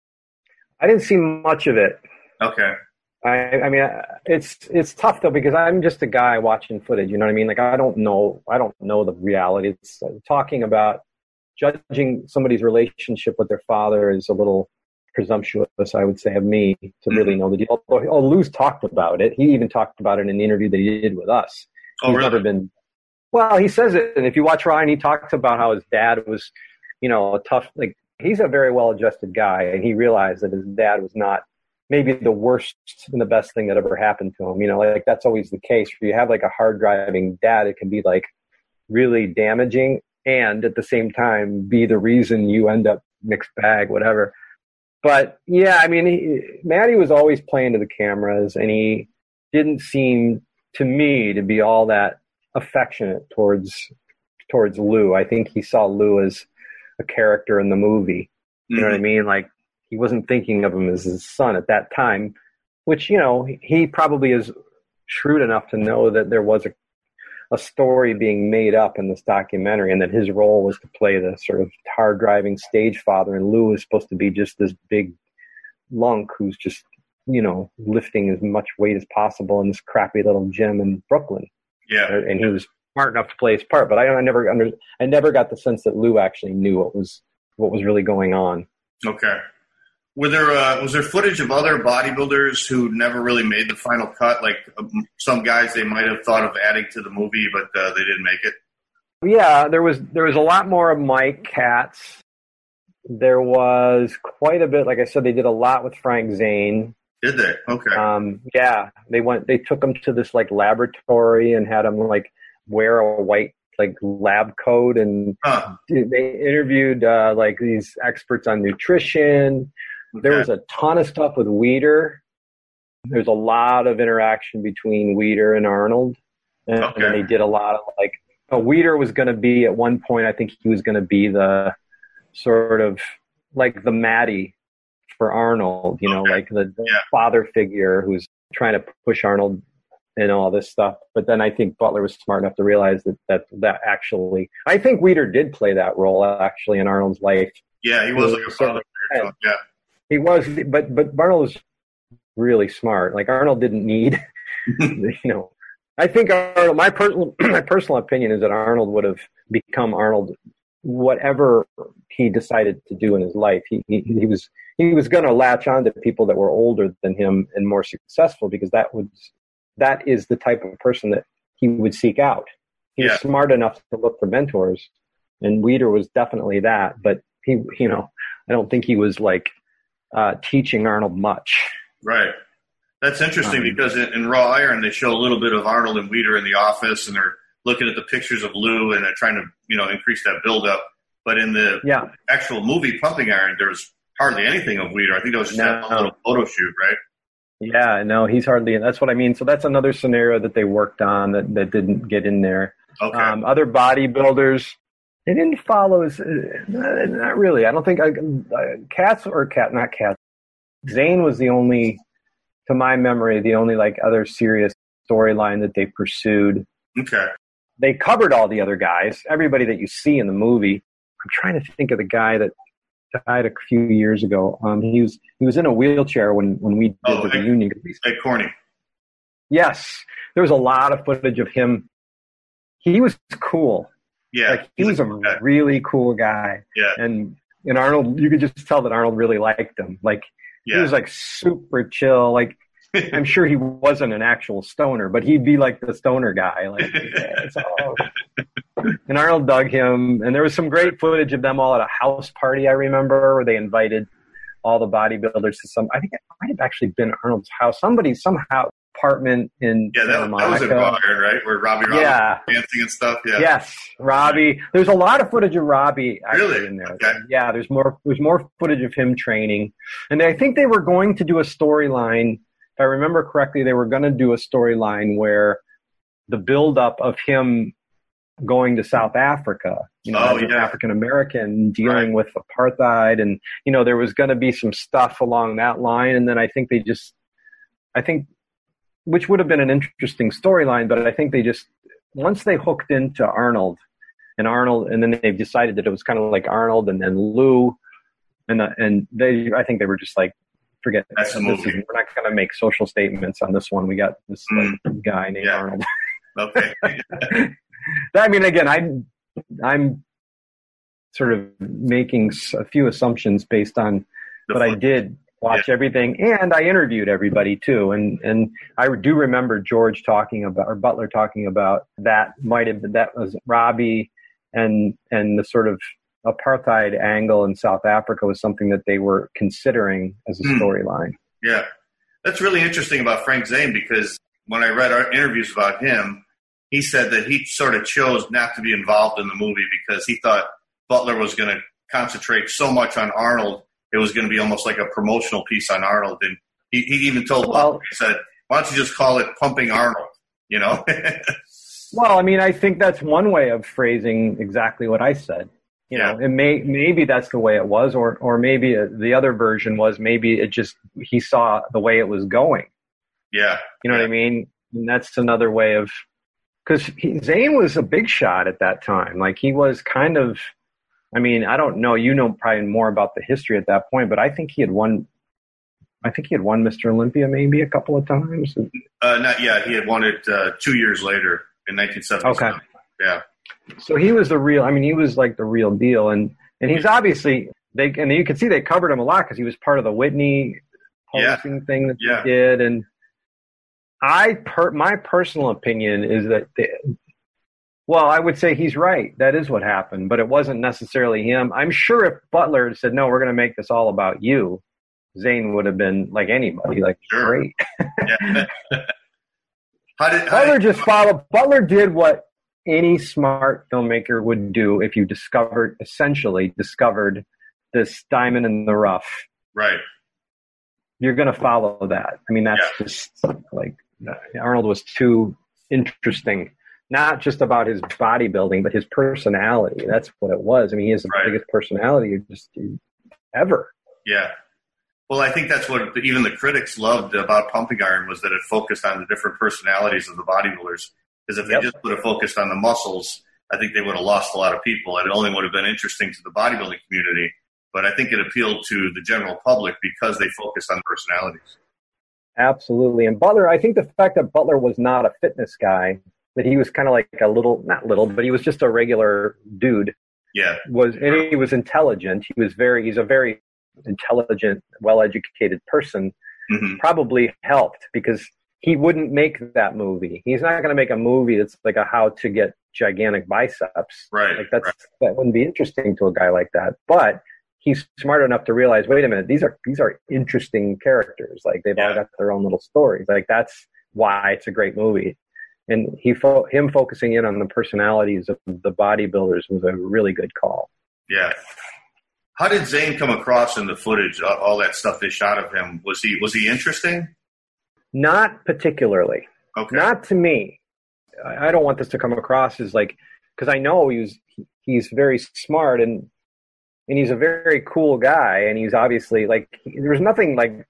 I didn't see much of it. Okay. I, I mean, it's it's tough though, because I'm just a guy watching footage. You know what I mean? Like I don't know, I don't know the reality. It's uh, talking about judging somebody's relationship with their father is a little presumptuous, I would say, of me to mm-hmm. really know the deal. Although, oh, Lou's talked about it. He even talked about it in an interview that he did with us. Oh, He's really? Never been. Well, he says it, and if you watch Ryan, he talks about how his dad was, you know, a tough. Like he's a very well-adjusted guy, and he realized that his dad was not. Maybe the worst and the best thing that ever happened to him. You know, like that's always the case. If you have like a hard driving dad, it can be like really damaging and at the same time be the reason you end up mixed bag, whatever. But yeah, I mean, he, Matty was always playing to the cameras, and he didn't seem to me to be all that affectionate towards, towards Lou. I think he saw Lou as a character in the movie. You mm-hmm. know what I mean? Like, he wasn't thinking of him as his son at that time, which, you know, he probably is shrewd enough to know that there was a, a story being made up in this documentary, and that his role was to play the sort of hard-driving stage father, and Lou was supposed to be just this big lunk who's just, you know, lifting as much weight as possible in this crappy little gym in Brooklyn. Yeah. And he was smart enough to play his part, but I, I never under, I never got the sense that Lou actually knew what was what was really going on. Okay. Were there uh, was there footage of other bodybuilders who never really made the final cut? Like um, some guys they might have thought of adding to the movie, but uh, they didn't make it. Yeah, there was there was a lot more of Mike Katz. There was quite a bit. Like I said, they did a lot with Frank Zane. Did they? Okay. Um, yeah, they went. They took him to this like laboratory and had him like wear a white like lab coat, and huh. they interviewed uh, like these experts on nutrition. Okay. There was a ton of stuff with Weider. There's a lot of interaction between Weider and Arnold. And, okay. and they did a lot of like, uh, Weider was going to be at one point, I think he was going to be the sort of like the Maddie for Arnold, you know, okay. like the, the yeah. father figure who's trying to push Arnold and all this stuff. But then I think Butler was smart enough to realize that that, that actually, I think Weider did play that role actually in Arnold's life. Yeah, he was like a father figure. Yeah. He was, but but Arnold was really smart. Like Arnold didn't need, you know. I think Arnold. My personal my personal opinion is that Arnold would have become Arnold, whatever he decided to do in his life. He he, he was he was going to latch on to people that were older than him and more successful because that would that is the type of person that he would seek out. He yeah. was smart enough to look for mentors, and Weider was definitely that. But he, you know, I don't think he was like. Uh, teaching Arnold much. Right. That's interesting um, because in, in Raw Iron, they show a little bit of Arnold and Weider in the office, and they're looking at the pictures of Lou, and they're trying to, you know, increase that build-up. But in the yeah. actual movie Pumping Iron, there's hardly anything of Weider. I think that was just no. that little photo shoot, right? Yeah, no, he's hardly in. That's what I mean. So that's another scenario that they worked on that, that didn't get in there. Okay. Um, other bodybuilders, they didn't follow his, uh, not really. I don't think, uh, uh, Katz or Cat, not Katz. Zane was the only, to my memory, the only like other serious storyline that they pursued. Okay. They covered all the other guys, everybody that you see in the movie. I'm trying to think of the guy that died a few years ago. Um, he was he was in a wheelchair when, when we did oh, the Ed, reunion. Ed Corney. Yes, there was a lot of footage of him. He was cool. Yeah, like he was a guy. really cool guy. Yeah, and and Arnold, you could just tell that Arnold really liked him. Like yeah. he was like super chill. Like I'm sure he wasn't an actual stoner, but he'd be like the stoner guy. Like, yeah, it's all... And Arnold dug him, and there was some great footage of them all at a house party. I remember where they invited all the bodybuilders to some. I think it might have actually been Arnold's house. Somebody somehow. Apartment in yeah, that, that was in Raw Iron, right? Where Robbie Robbie yeah. was dancing and stuff. Yeah. Yes, Robbie. There's a lot of footage of Robbie actually really? in there. Okay. Yeah, there's more. There's more footage of him training, and I think they were going to do a storyline. If I remember correctly, they were going to do a storyline where the buildup of him going to South Africa, you know, oh, as an yeah. African American dealing right. with apartheid, and you know, there was going to be some stuff along that line, and then I think they just, I think. Which would have been an interesting storyline, but I think they just, once they hooked into Arnold, and Arnold, and then they decided that it was kind of like Arnold and then Lou, and uh, and they, I think they were just like, forget it. That's the movie. Is, we're not going to make social statements on this one. We got this mm. like, guy named yeah. Arnold. Okay. I mean, again, I'm, I'm sort of making a few assumptions based on The what fun. I did. Watch yeah. everything, and I interviewed everybody too, and and I do remember George talking about, or Butler talking about that might have been, that was Robbie, and and the sort of apartheid angle in South Africa was something that they were considering as a mm. storyline. Yeah, that's really interesting about Frank Zane, because when I read our interviews about him, he said that he sort of chose not to be involved in the movie because he thought Butler was going to concentrate so much on Arnold. It was going to be almost like a promotional piece on Arnold. And he, he even told well, Butler, he said, why don't you just call it Pumping Arnold, you know? Well, I mean, I think that's one way of phrasing exactly what I said. You yeah. know, it may, maybe that's the way it was, or, or maybe the other version was maybe it just, he saw the way it was going. Yeah. You know yeah. what I mean? And that's another way of, because Zane was a big shot at that time. Like he was kind of, I mean, I don't know. You know probably more about the history at that point, but I think he had won. I think he had won Mister Olympia maybe a couple of times. Uh, not yet. He had won it uh, two years later in nineteen seventy-seven. Okay. Yeah. So he was the real. I mean, he was like the real deal, and and he's obviously they and you can see they covered him a lot because he was part of the Whitney posing yeah. thing that yeah. they did. And I, per, my personal opinion is that, they, well, I would say he's right. That is what happened, but it wasn't necessarily him. I'm sure if Butler had said, no, we're going to make this all about you, Zane would have been like anybody, like, sure. great. yeah. how did, how Butler did, just followed. Butler did what any smart filmmaker would do if you discovered, essentially discovered this diamond in the rough. Right. You're going to follow that. I mean, that's yeah. just like Arnold was too interesting, not just about his bodybuilding, but his personality. That's what it was. I mean, he has the right. biggest personality just ever. Yeah. Well, I think that's what even the critics loved about Pumping Iron was that it focused on the different personalities of the bodybuilders. Because if they yep. just would have focused on the muscles, I think they would have lost a lot of people. It only would have been interesting to the bodybuilding community. But I think it appealed to the general public because they focused on personalities. Absolutely. And Butler, I think the fact that Butler was not a fitness guy, that he was kind of like a little, not little, but he was just a regular dude. Yeah. Was, and he was intelligent. He was very, he's a very intelligent, well-educated person, mm-hmm. probably helped because he wouldn't make that movie. He's not going to make a movie that's like a how to get gigantic biceps. Right. Like that's, right. that wouldn't be interesting to a guy like that. But he's smart enough to realize, wait a minute, these are these are interesting characters. Like they've yeah. all got their own little stories. Like that's why it's a great movie. And he fo- him focusing in on the personalities of the bodybuilders was a really good call. Yeah. How did Zane come across in the footage? All that stuff they shot of him, was he was he interesting? Not particularly. Okay. Not to me. I don't want this to come across as like, because I know he's he's very smart and. And he's a very cool guy, and he's obviously, like, he, there was nothing, like,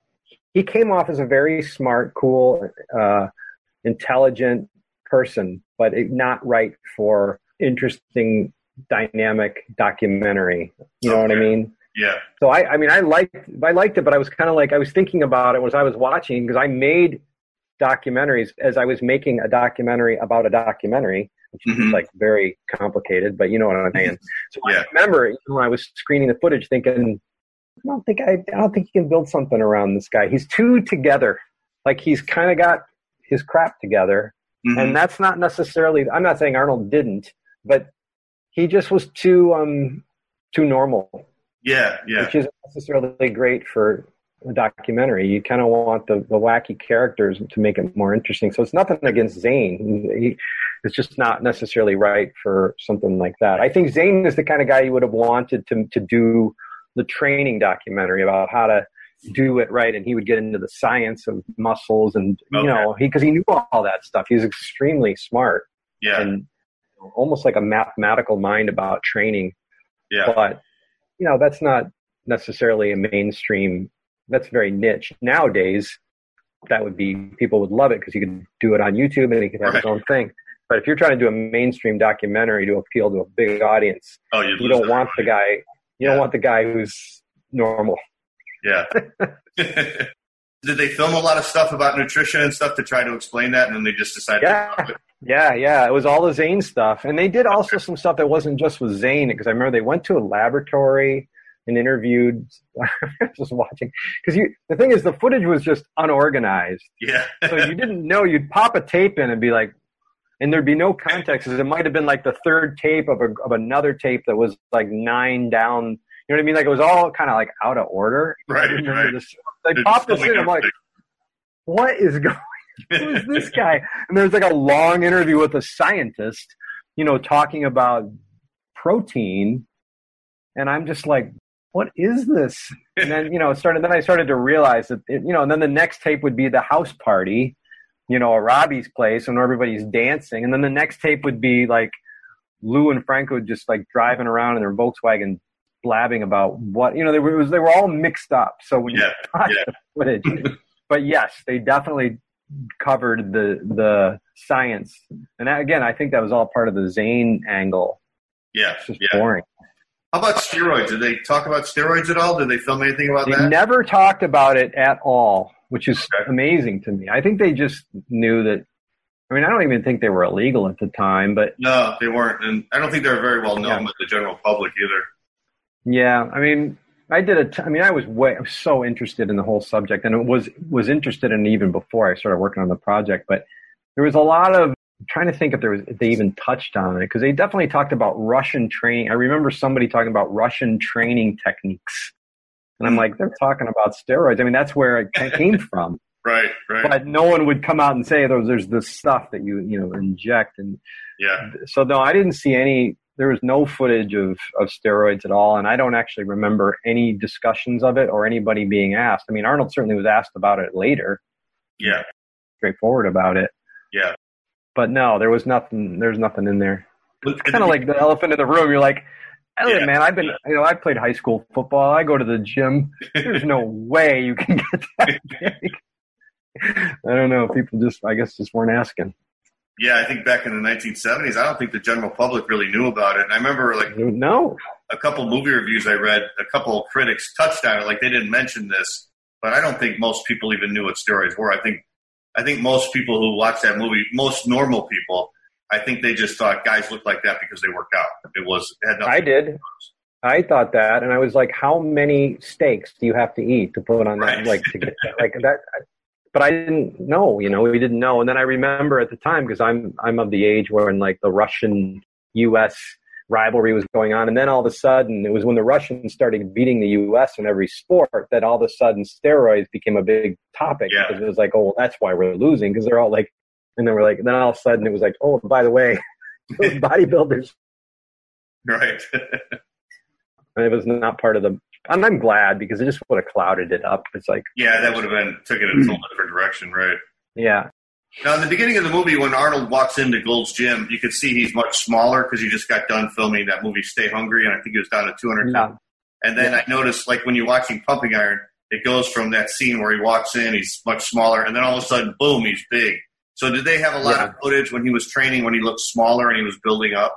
he came off as a very smart, cool, uh, intelligent person, but it, not right for interesting, dynamic documentary. You know okay. what I mean? Yeah. So, I, I mean, I liked, I liked it, but I was kind of like, I was thinking about it as I was watching, because I made documentaries as I was making a documentary about a documentary, which is mm-hmm. like very complicated, but you know what I'm saying. So yeah. I remember when I was screening the footage thinking, I don't think I, I don't think you can build something around this guy. He's too together. Like he's kind of got his crap together. Mm-hmm. And that's not necessarily, I'm not saying Arnold didn't, but he just was too, um, too normal. Yeah. Yeah. Which isn't necessarily great for a documentary. You kind of want the, the wacky characters to make it more interesting. So it's nothing against Zane. He, it's just not necessarily right for something like that. I think Zane is the kind of guy you would have wanted to to do the training documentary about how to do it right, and he would get into the science of muscles and okay. you know he because he knew all that stuff. He's extremely smart. Yeah, and almost like a mathematical mind about training. Yeah, but you know that's not necessarily a mainstream. That's very niche nowadays. That would be, people would love it because you could do it on YouTube and he could have right. his own thing. But if you're trying to do a mainstream documentary to appeal to a big audience, oh, you don't want the guy. You yeah. don't want the guy who's normal. Yeah. Did they film a lot of stuff about nutrition and stuff to try to explain that, and then they just decided? Yeah, to it? yeah, yeah. It was all the Zane stuff, and they did also some stuff that wasn't just with Zane. Because I remember they went to a laboratory and interviewed. I was just watching because you. The thing is, the footage was just unorganized. Yeah. So you didn't know. You'd pop a tape in and be like, and there'd be no context. It might have been like the third tape of a, of another tape that was like nine down. You know what I mean? Like it was all kind of like out of order. Right. right. This, they They're popped this in. I'm like, what is going? Who is this guy? And there's like a long interview with a scientist, you know, talking about protein, and I'm just like, what is this? And then, you know, it started, then I started to realize that, it, you know, and then the next tape would be the house party, you know, at Robbie's place and everybody's dancing. And then the next tape would be like Lou and Franco just like driving around in their Volkswagen blabbing about what, you know, they were, it was, they were all mixed up. So when yeah, you watch yeah. the footage, but yes, they definitely covered the, the science. And that, again, I think that was all part of the Zane angle. Yeah. It's just yeah. boring. How about steroids? Did they talk about steroids at all? Did they film anything about they that? They never talked about it at all, which is okay. amazing to me. I think they just knew that. I mean, I don't even think they were illegal at the time, but no, they weren't, and I don't think they were very well known yeah. with the general public either. Yeah, I mean, I did a. T- I mean, I was way. I was so interested in the whole subject, and it was was interested in it even before I started working on the project. But there was a lot of I'm trying to think if there was if they even touched on it, because they definitely talked about Russian training. I remember somebody talking about Russian training techniques, and I'm like, they're talking about steroids. I mean, that's where it came from. Right, right. But no one would come out and say there's there's this stuff that you you know inject, and yeah. So no, I didn't see any. There was no footage of, of steroids at all, and I don't actually remember any discussions of it or anybody being asked. I mean, Arnold certainly was asked about it later. Yeah. Straightforward about it. Yeah. But no, there was nothing. There's nothing in there. It's kind of like the elephant in the room. You're like, Elliot, yeah. man, I've been, you know, I played high school football. I go to the gym. There's no way you can get that big. I don't know. People just, I guess, just weren't asking. Yeah, I think back in the nineteen seventies, I don't think the general public really knew about it. And I remember, like, no, a couple movie reviews I read, a couple of critics touched on it, like they didn't mention this, but I don't think most people even knew what steroids were. I think, I think most people who watched that movie, most normal people, I think they just thought guys looked like that because they worked out. It was, it had nothing I did. I thought that, and I was like, how many steaks do you have to eat to put on that, right. like to get that, like that? But I didn't know, you know, we didn't know. And then I remember at the time, because I'm I'm of the age where like the Russian U S rivalry was going on. And then all of a sudden, it was when the Russians started beating the U S in every sport that all of a sudden steroids became a big topic. Yeah. Because it was like, oh, well, that's why we're losing, because they're all like, and then we're like, then all of a sudden it was like, oh, by the way, those bodybuilders. Right. It was not part of the, and I'm glad, because it just would have clouded it up. It's like, yeah, that would have been, took it in a total different direction, right? Yeah. Now, in the beginning of the movie, when Arnold walks into Gold's Gym, you could see he's much smaller because he just got done filming that movie Stay Hungry, and I think he was down to two hundred. Yeah. And then yeah. I noticed, like, when you're watching Pumping Iron, it goes from that scene where he walks in, he's much smaller, and then all of a sudden, boom, he's big. So did they have a lot yeah. of footage when he was training, when he looked smaller and he was building up?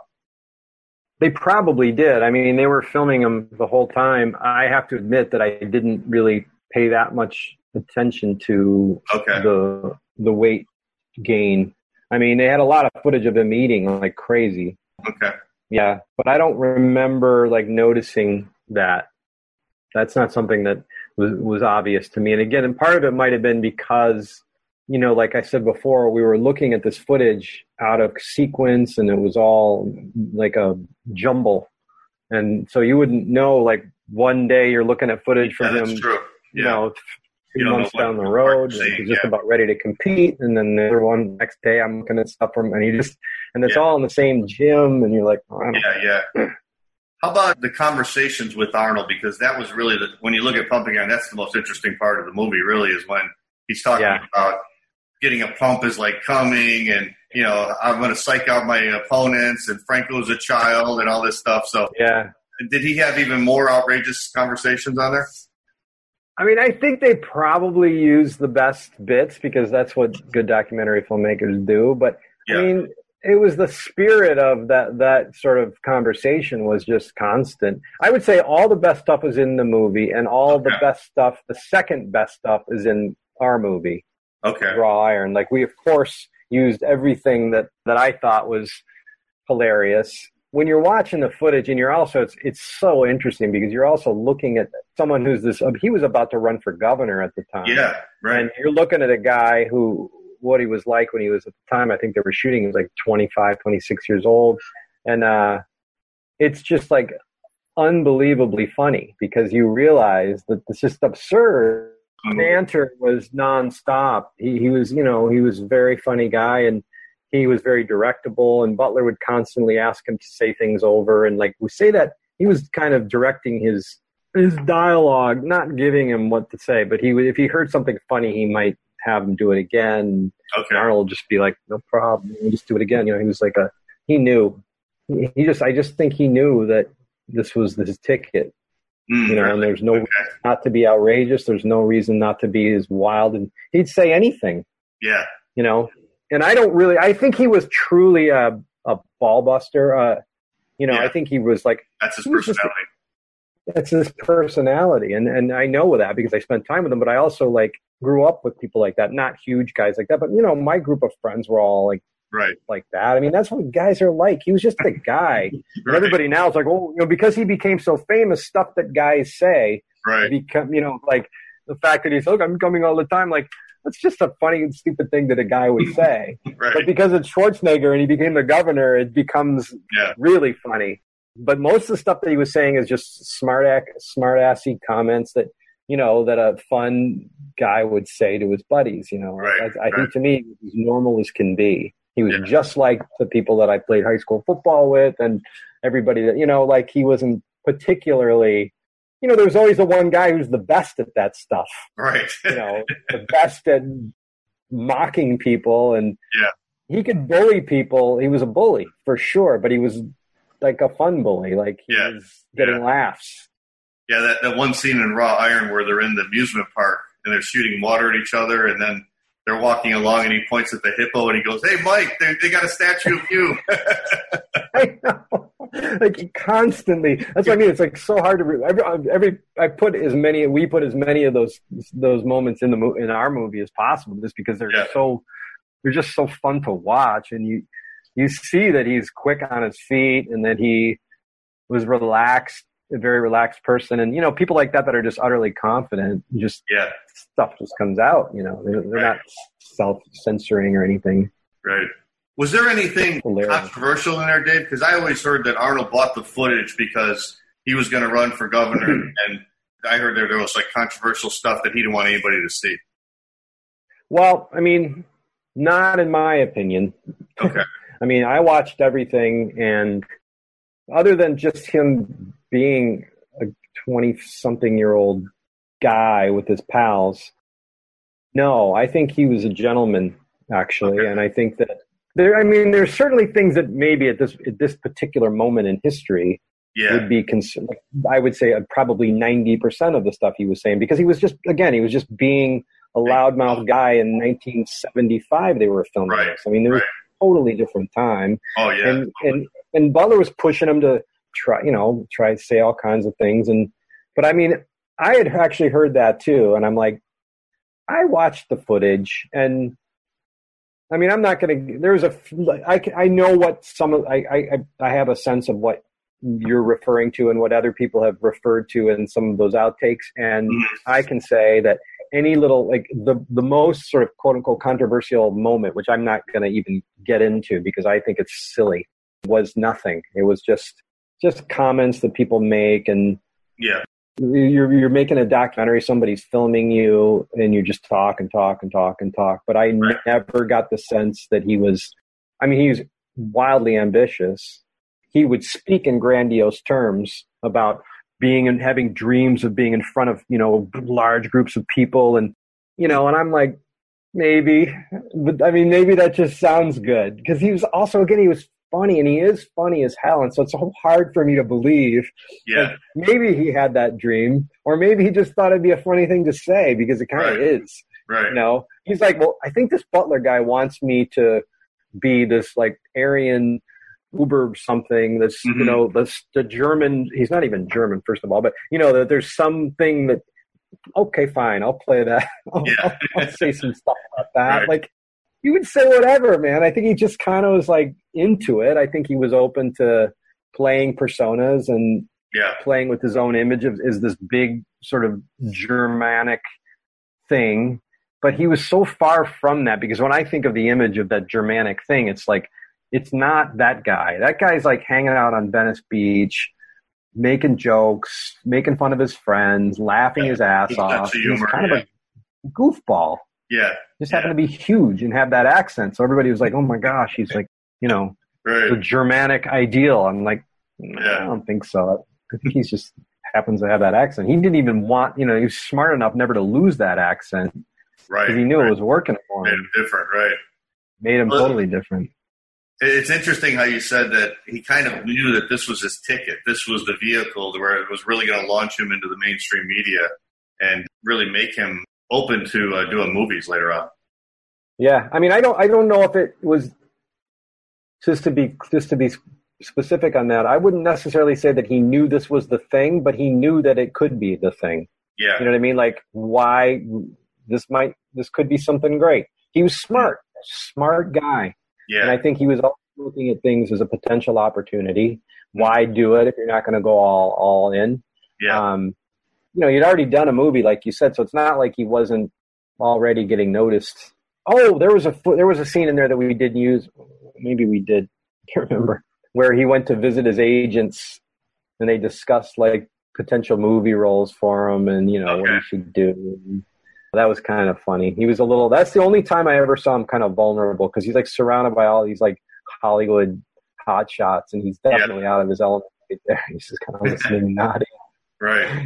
They probably did. I mean, they were filming him the whole time. I have to admit that I didn't really pay that much attention to okay. the the weight gain. I mean, they had a lot of footage of him eating like crazy. Okay. Yeah, but I don't remember like noticing that. That's not something that was was obvious to me. And again, and part of it might have been because, you know, like I said before, we were looking at this footage out of sequence, and it was all like a jumble. And so you wouldn't know, like, one day you're looking at footage from yeah, him, that's true. Yeah. you know, two you months down the road, and he's just yeah. about ready to compete. And then the other one, next day, I'm looking at stuff from, and he just, and it's yeah. all in the same gym, and you're like, oh, I don't yeah, yeah. How about the conversations with Arnold? Because that was really, the, when you look at Pumping Iron, that's the most interesting part of the movie, really, is when he's talking yeah. about getting a pump is like coming, and, you know, I'm going to psych out my opponents, and Franco's a child, and all this stuff. So, yeah. Did he have even more outrageous conversations on there? I mean, I think they probably use the best bits, because that's what good documentary filmmakers do. But, yeah. I mean, it was the spirit of that, that sort of conversation was just constant. I would say all the best stuff is in the movie, and all okay. the best stuff, the second best stuff, is in our movie. Okay. Raw Iron. Like, we, of course, used everything that, that I thought was hilarious. When you're watching the footage, and you're also, it's it's so interesting, because you're also looking at someone who's this, he was about to run for governor at the time. Yeah, right. And you're looking at a guy who, what he was like when he was at the time, I think they were shooting, he was like twenty-five, twenty-six years old. And uh, it's just like unbelievably funny, because you realize that it's just absurd. Banter was nonstop. He, he was, you know, he was a very funny guy, and he was very directable, and Butler would constantly ask him to say things over. And like we say that he was kind of directing his, his dialogue, not giving him what to say, but he would, if he heard something funny, he might have him do it again. Okay. And Arnold would just be like, no problem. We'll just do it again. You know, he was like a, he knew, he, he just, I just think he knew that this was his ticket. Mm, you know, really? and there's no okay. reason not to be outrageous. There's no reason not to be as wild, and he'd say anything. Yeah. You know, and I don't really, I think he was truly a, a ball buster. Uh, you know, yeah. I think he was like, that's his personality. Just, that's his personality. And, and I know that because I spent time with him, but I also like grew up with people like that, not huge guys like that, but you know, my group of friends were all like right. like that. I mean, that's what guys are like. He was just a guy. Right. And everybody now is like, oh, you know, because he became so famous, stuff that guys say, right. become, you know, like the fact that he's, look, I'm coming all the time. Like, that's just a funny and stupid thing that a guy would say. Right. But because it's Schwarzenegger and he became the governor, it becomes yeah. really funny. But most of the stuff that he was saying is just smart, smart assy comments that, you know, that a fun guy would say to his buddies, you know. Right, I, I right. think to me, he was as normal as can be. He was yeah. just like the people that I played high school football with and everybody that, you know, like he wasn't particularly, you know, there was always the one guy who's the best at that stuff. Right. You know, the best at mocking people. And yeah. he could bully people. He was a bully for sure, but he was like a fun bully. Like he yeah. was getting yeah. laughs. Yeah, that, that one scene in Raw Iron where they're in the amusement park and they're shooting water at each other and then they're walking along and he points at the hippo and he goes, hey, Mike, they, they got a statue of you. I know. Like constantly. That's what I mean. It's like so hard to re- every, every I put as many we put as many of those those moments in the mo- in our movie as possible just because they're yeah. so they're just so fun to watch and you you see that he's quick on his feet and that he was relaxed, a very relaxed person. And, you know, people like that that are just utterly confident, just yeah. stuff just comes out, you know. They're, they're right. not self-censoring or anything. Right. Was there anything Hilarious. controversial in there, Dave? Because I always heard that Arnold bought the footage because he was going to run for governor. And I heard there, there was, like, controversial stuff that he didn't want anybody to see. Well, I mean, not in my opinion. Okay. I mean, I watched everything, and other than just him being a twenty-something-year-old guy with his pals, no, I think he was a gentleman, actually, okay. and I think that there. I mean, there's certainly things that maybe at this at this particular moment in history yeah. would be. Cons- I would say uh, probably ninety percent of the stuff he was saying, because he was just again, he was just being a loudmouth guy in nineteen seventy-five. They were filming right. this. I mean, there was. Right. Totally different time. Oh yeah, and, and and Butler was pushing him to try, you know, try to say all kinds of things. And but I mean, I had actually heard that too, and I'm like, I watched the footage, and I mean, I'm not going to. There's a, I I know what some of I I I have a sense of what you're referring to and what other people have referred to in some of those outtakes, and mm-hmm. I can say that. Any little, like the, the most sort of quote unquote controversial moment, which I'm not going to even get into because I think it's silly, was nothing. It was just, just comments that people make. And yeah, you're, you're making a documentary, somebody's filming you and you just talk and talk and talk and talk. But I right. never got the sense that he was, I mean, he was wildly ambitious. He would speak in grandiose terms about being and having dreams of being in front of, you know, large groups of people. And, you know, and I'm like, maybe, but I mean, maybe that just sounds good because he was also, again, he was funny and he is funny as hell. And so it's so hard for me to believe yeah. that maybe he had that dream or maybe he just thought it'd be a funny thing to say because it kind of right. is, right. you know, he's like, well, I think this Butler guy wants me to be this like Aryan Uber something that's, mm-hmm. you know, the, the German, he's not even German, first of all, but, you know, that there's something that, okay, fine, I'll play that. I'll, yeah. I'll, I'll say some stuff about that. Right. Like, you would say whatever, man. I think he just kind of was, like, into it. I think he was open to playing personas and yeah. playing with his own image of is this big sort of Germanic thing. But he was so far from that because when I think of the image of that Germanic thing, it's like, it's not that guy. That guy's like hanging out on Venice Beach, making jokes, making fun of his friends, laughing yeah. his ass He's off. humor, He's kind yeah. of a goofball. Yeah. Just yeah. happened to be huge and have that accent. So everybody was like, oh my gosh, he's like, you know, right. the Germanic ideal. I'm like, no, yeah. I don't think so. I think he's just happens to have that accent. He didn't even want, you know, he was smart enough never to lose that accent. Right. Because he knew right. it was working for him. Made him different, right. Made him well, totally different. It's interesting how you said that he kind of knew that this was his ticket. This was the vehicle where it was really going to launch him into the mainstream media and really make him open to uh, doing movies later on. Yeah, I mean, I don't, I don't know if it was just to be, just to be specific on that. I wouldn't necessarily say that he knew this was the thing, but he knew that it could be the thing. Yeah, you know what I mean? Like, why this might, this could be something great. He was smart, smart guy. Yeah. And I think he was also looking at things as a potential opportunity. Why do it if you're not going to go all, all in? Yeah. Um, you know, he'd already done a movie, like you said, so it's not like he wasn't already getting noticed. Oh, there was a there was a scene in there that we didn't use. Maybe we did. I can't remember. Where he went to visit his agents, and they discussed like potential movie roles for him, and you know okay. what he should do. That was kind of funny. He was a little. That's the only time I ever saw him kind of vulnerable, because he's like surrounded by all these like Hollywood hot shots, and he's definitely yeah. out of his element right there. He's just kind of listening and nodding. Right.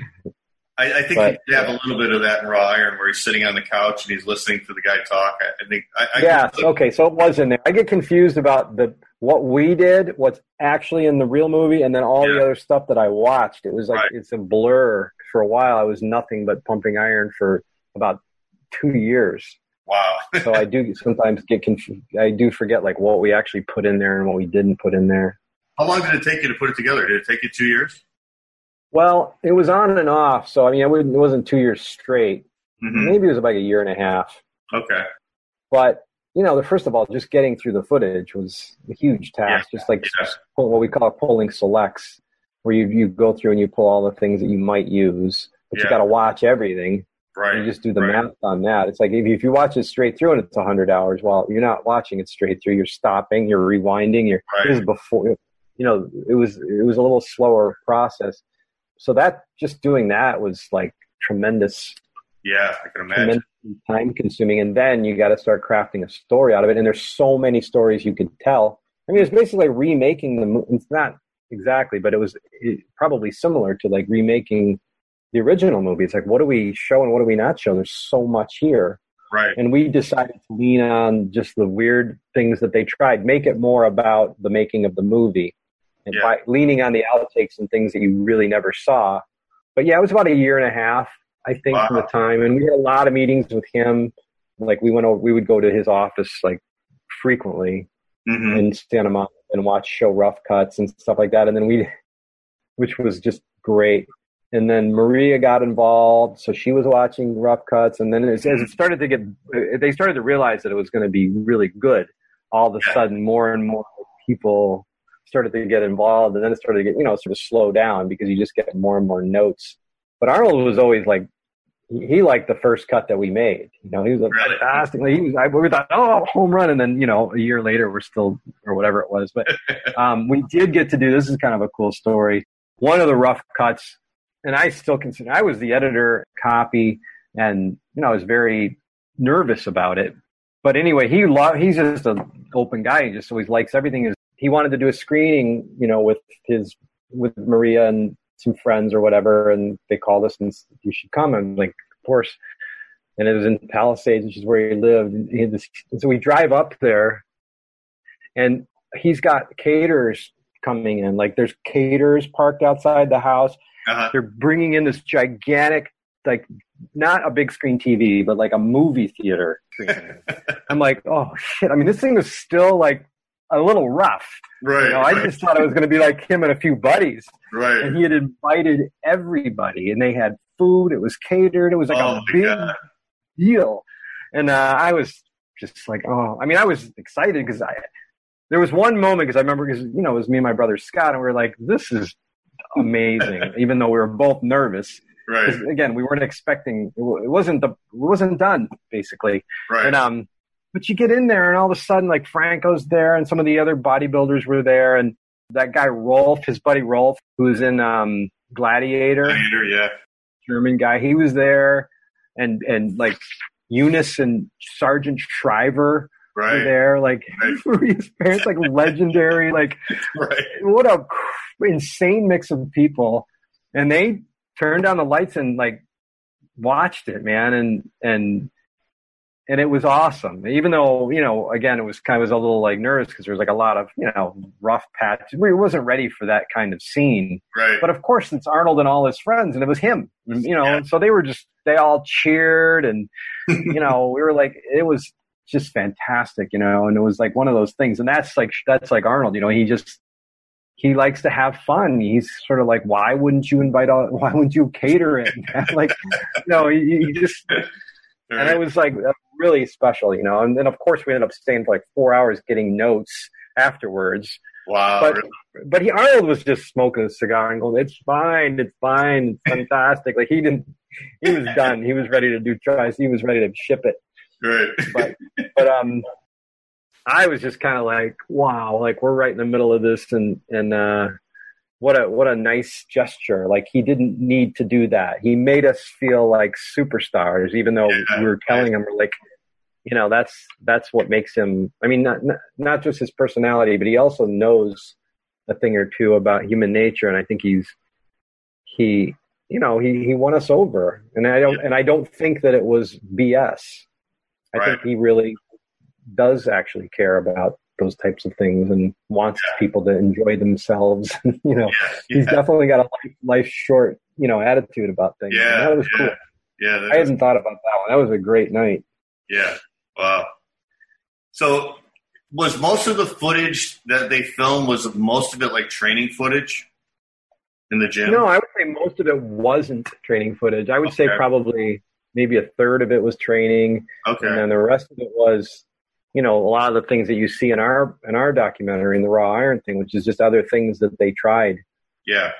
I, I think but, you have a little bit of that in Raw Iron, where he's sitting on the couch and he's listening to the guy talk. I, I think. I, I yeah. Okay. So it was in there. I get confused about the what we did, what's actually in the real movie, and then all yeah. the other stuff that I watched. It was like right. it's a blur. For a while, I was nothing but pumping iron for about two years. Wow. So I do sometimes get confused. I do forget like what we actually put in there and what we didn't put in there. How long did it take you to put it together? Did it take you two years? Well, it was on and off. So, I mean, it wasn't two years straight. Mm-hmm. Maybe it was about a year and a half. Okay. But, you know, the first of all, just getting through the footage was a huge task. Yeah. Just like yeah. just what we call pulling selects, where you, you go through and you pull all the things that you might use, but yeah. you got to watch everything. Right. You just do the right. math on that. It's like if you, if you watch it straight through and it's one hundred hours, well, you're not watching it straight through. You're stopping, you're rewinding. You're, right. This is before, you know, it was, it was a little slower process. So that just doing that was like tremendous. Yeah, I can imagine. Time consuming. And then you got to start crafting a story out of it. And there's so many stories you could tell. I mean, it's basically like remaking the, it's not exactly, but it was it, probably similar to like remaking the original movie. It's like, what do we show and what do we not show? There's so much here. Right. And we decided to lean on just the weird things that they tried, make it more about the making of the movie. And yeah. by leaning on the outtakes and things that you really never saw. But yeah, it was about a year and a half, I think, wow. from the time. And we had a lot of meetings with him. Like we went over, we would go to his office like frequently mm-hmm. in Santa Monica and watch show rough cuts and stuff like that. And then we, which was just great. And then Maria got involved, so she was watching rough cuts. And then as, as it started to get, they started to realize that it was going to be really good. All of a yeah. sudden, more and more people started to get involved, and then it started to get, you know, sort of slow down because you just get more and more notes. But Arnold was always like, he liked the first cut that we made. You know, he was like, really? fantastic. He was, I, we thought, oh, home run. And then, you know, a year later, we're still, or whatever it was. But um, we did get to do, this is kind of a cool story. One of the rough cuts, and I still consider, I was the editor, copy, and, you know, I was very nervous about it. But anyway, he lo- he's just an open guy. He just always likes everything. He wanted to do a screening, you know, with his, with Maria and some friends or whatever. And they called us and said, you should come. I'm like, of course. And it was in Palisades, which is where he lived. And he had this, and so we drive up there, and he's got caterers coming in. Like there's caterers parked outside the house. Uh-huh. They're bringing in this gigantic, like not a big screen T V, but like a movie theater screen. I'm like, oh shit. I mean, this thing was still like a little rough. Right. You know, right. I just thought it was going to be like him and a few buddies. Right. And he had invited everybody, and they had food. It was catered. It was like oh, a big God. deal. And uh, I was just like, oh, I mean, I was excited because I, there was one moment because I remember because, you know, it was me and my brother Scott, and we were like, this is amazing, even though we were both nervous. Right. Again, we weren't expecting, it wasn't the, it wasn't done basically. Right. And, um, but you get in there and all of a sudden like Franco's there and some of the other bodybuilders were there. And that guy, Rolf, his buddy Rolf, who was in, um, Gladiator, Gladiator, yeah. German guy, he was there. And, and like Eunice and Sergeant Shriver right. were there. Like right. Maria's parents, like legendary, like right. what a insane mix of people. And they turned on the lights and like watched it, man. And, and, and it was awesome. Even though, you know, again, it was kind of was a little like nervous because there was like a lot of, you know, rough patches. We wasn't ready for that kind of scene. Right. But of course it's Arnold and all his friends, and it was him, you know, yeah. and so they were just, they all cheered, and, you know, we were like, it was just fantastic, you know, and it was like one of those things. And that's like, that's like Arnold, you know, he just, he likes to have fun. He's sort of like, why wouldn't you invite all, why wouldn't you cater it? Like, you know, he, he just, and it was like a really special, you know. And then, of course, we ended up staying for like four hours getting notes afterwards. Wow. But, really? but he, Arnold was just smoking a cigar and going, it's fine, it's fine, it's fantastic. Like, he didn't, he was done. He was ready to do tries. He was ready to ship it. Right. But, but um, I was just kind of like, wow, like, we're right in the middle of this. And, and uh, what a, what a nice gesture. Like, he didn't need to do that. He made us feel like superstars, even though yeah, we were telling him, we're like, you know, that's that's what makes him. I mean, not, not not just his personality, but he also knows a thing or two about human nature, and I think he's he, you know, he, he won us over, and I don't and I don't think that it was B S. I right. think he really does actually care about those types of things and wants yeah. people to enjoy themselves. you know, yeah. he's yeah. definitely got a life, life short, you know, attitude about things. Yeah, and that was yeah. cool. Yeah, that I is... hadn't thought about that one. That was a great night. Yeah. Wow. So was most of the footage that they filmed, was most of it like training footage in the gym? No, I would say most of it wasn't training footage. I would okay. say probably maybe a third of it was training. Okay. And then the rest of it was, you know, a lot of the things that you see in our in our documentary, in the Raw Iron thing, which is just other things that they tried. Yeah.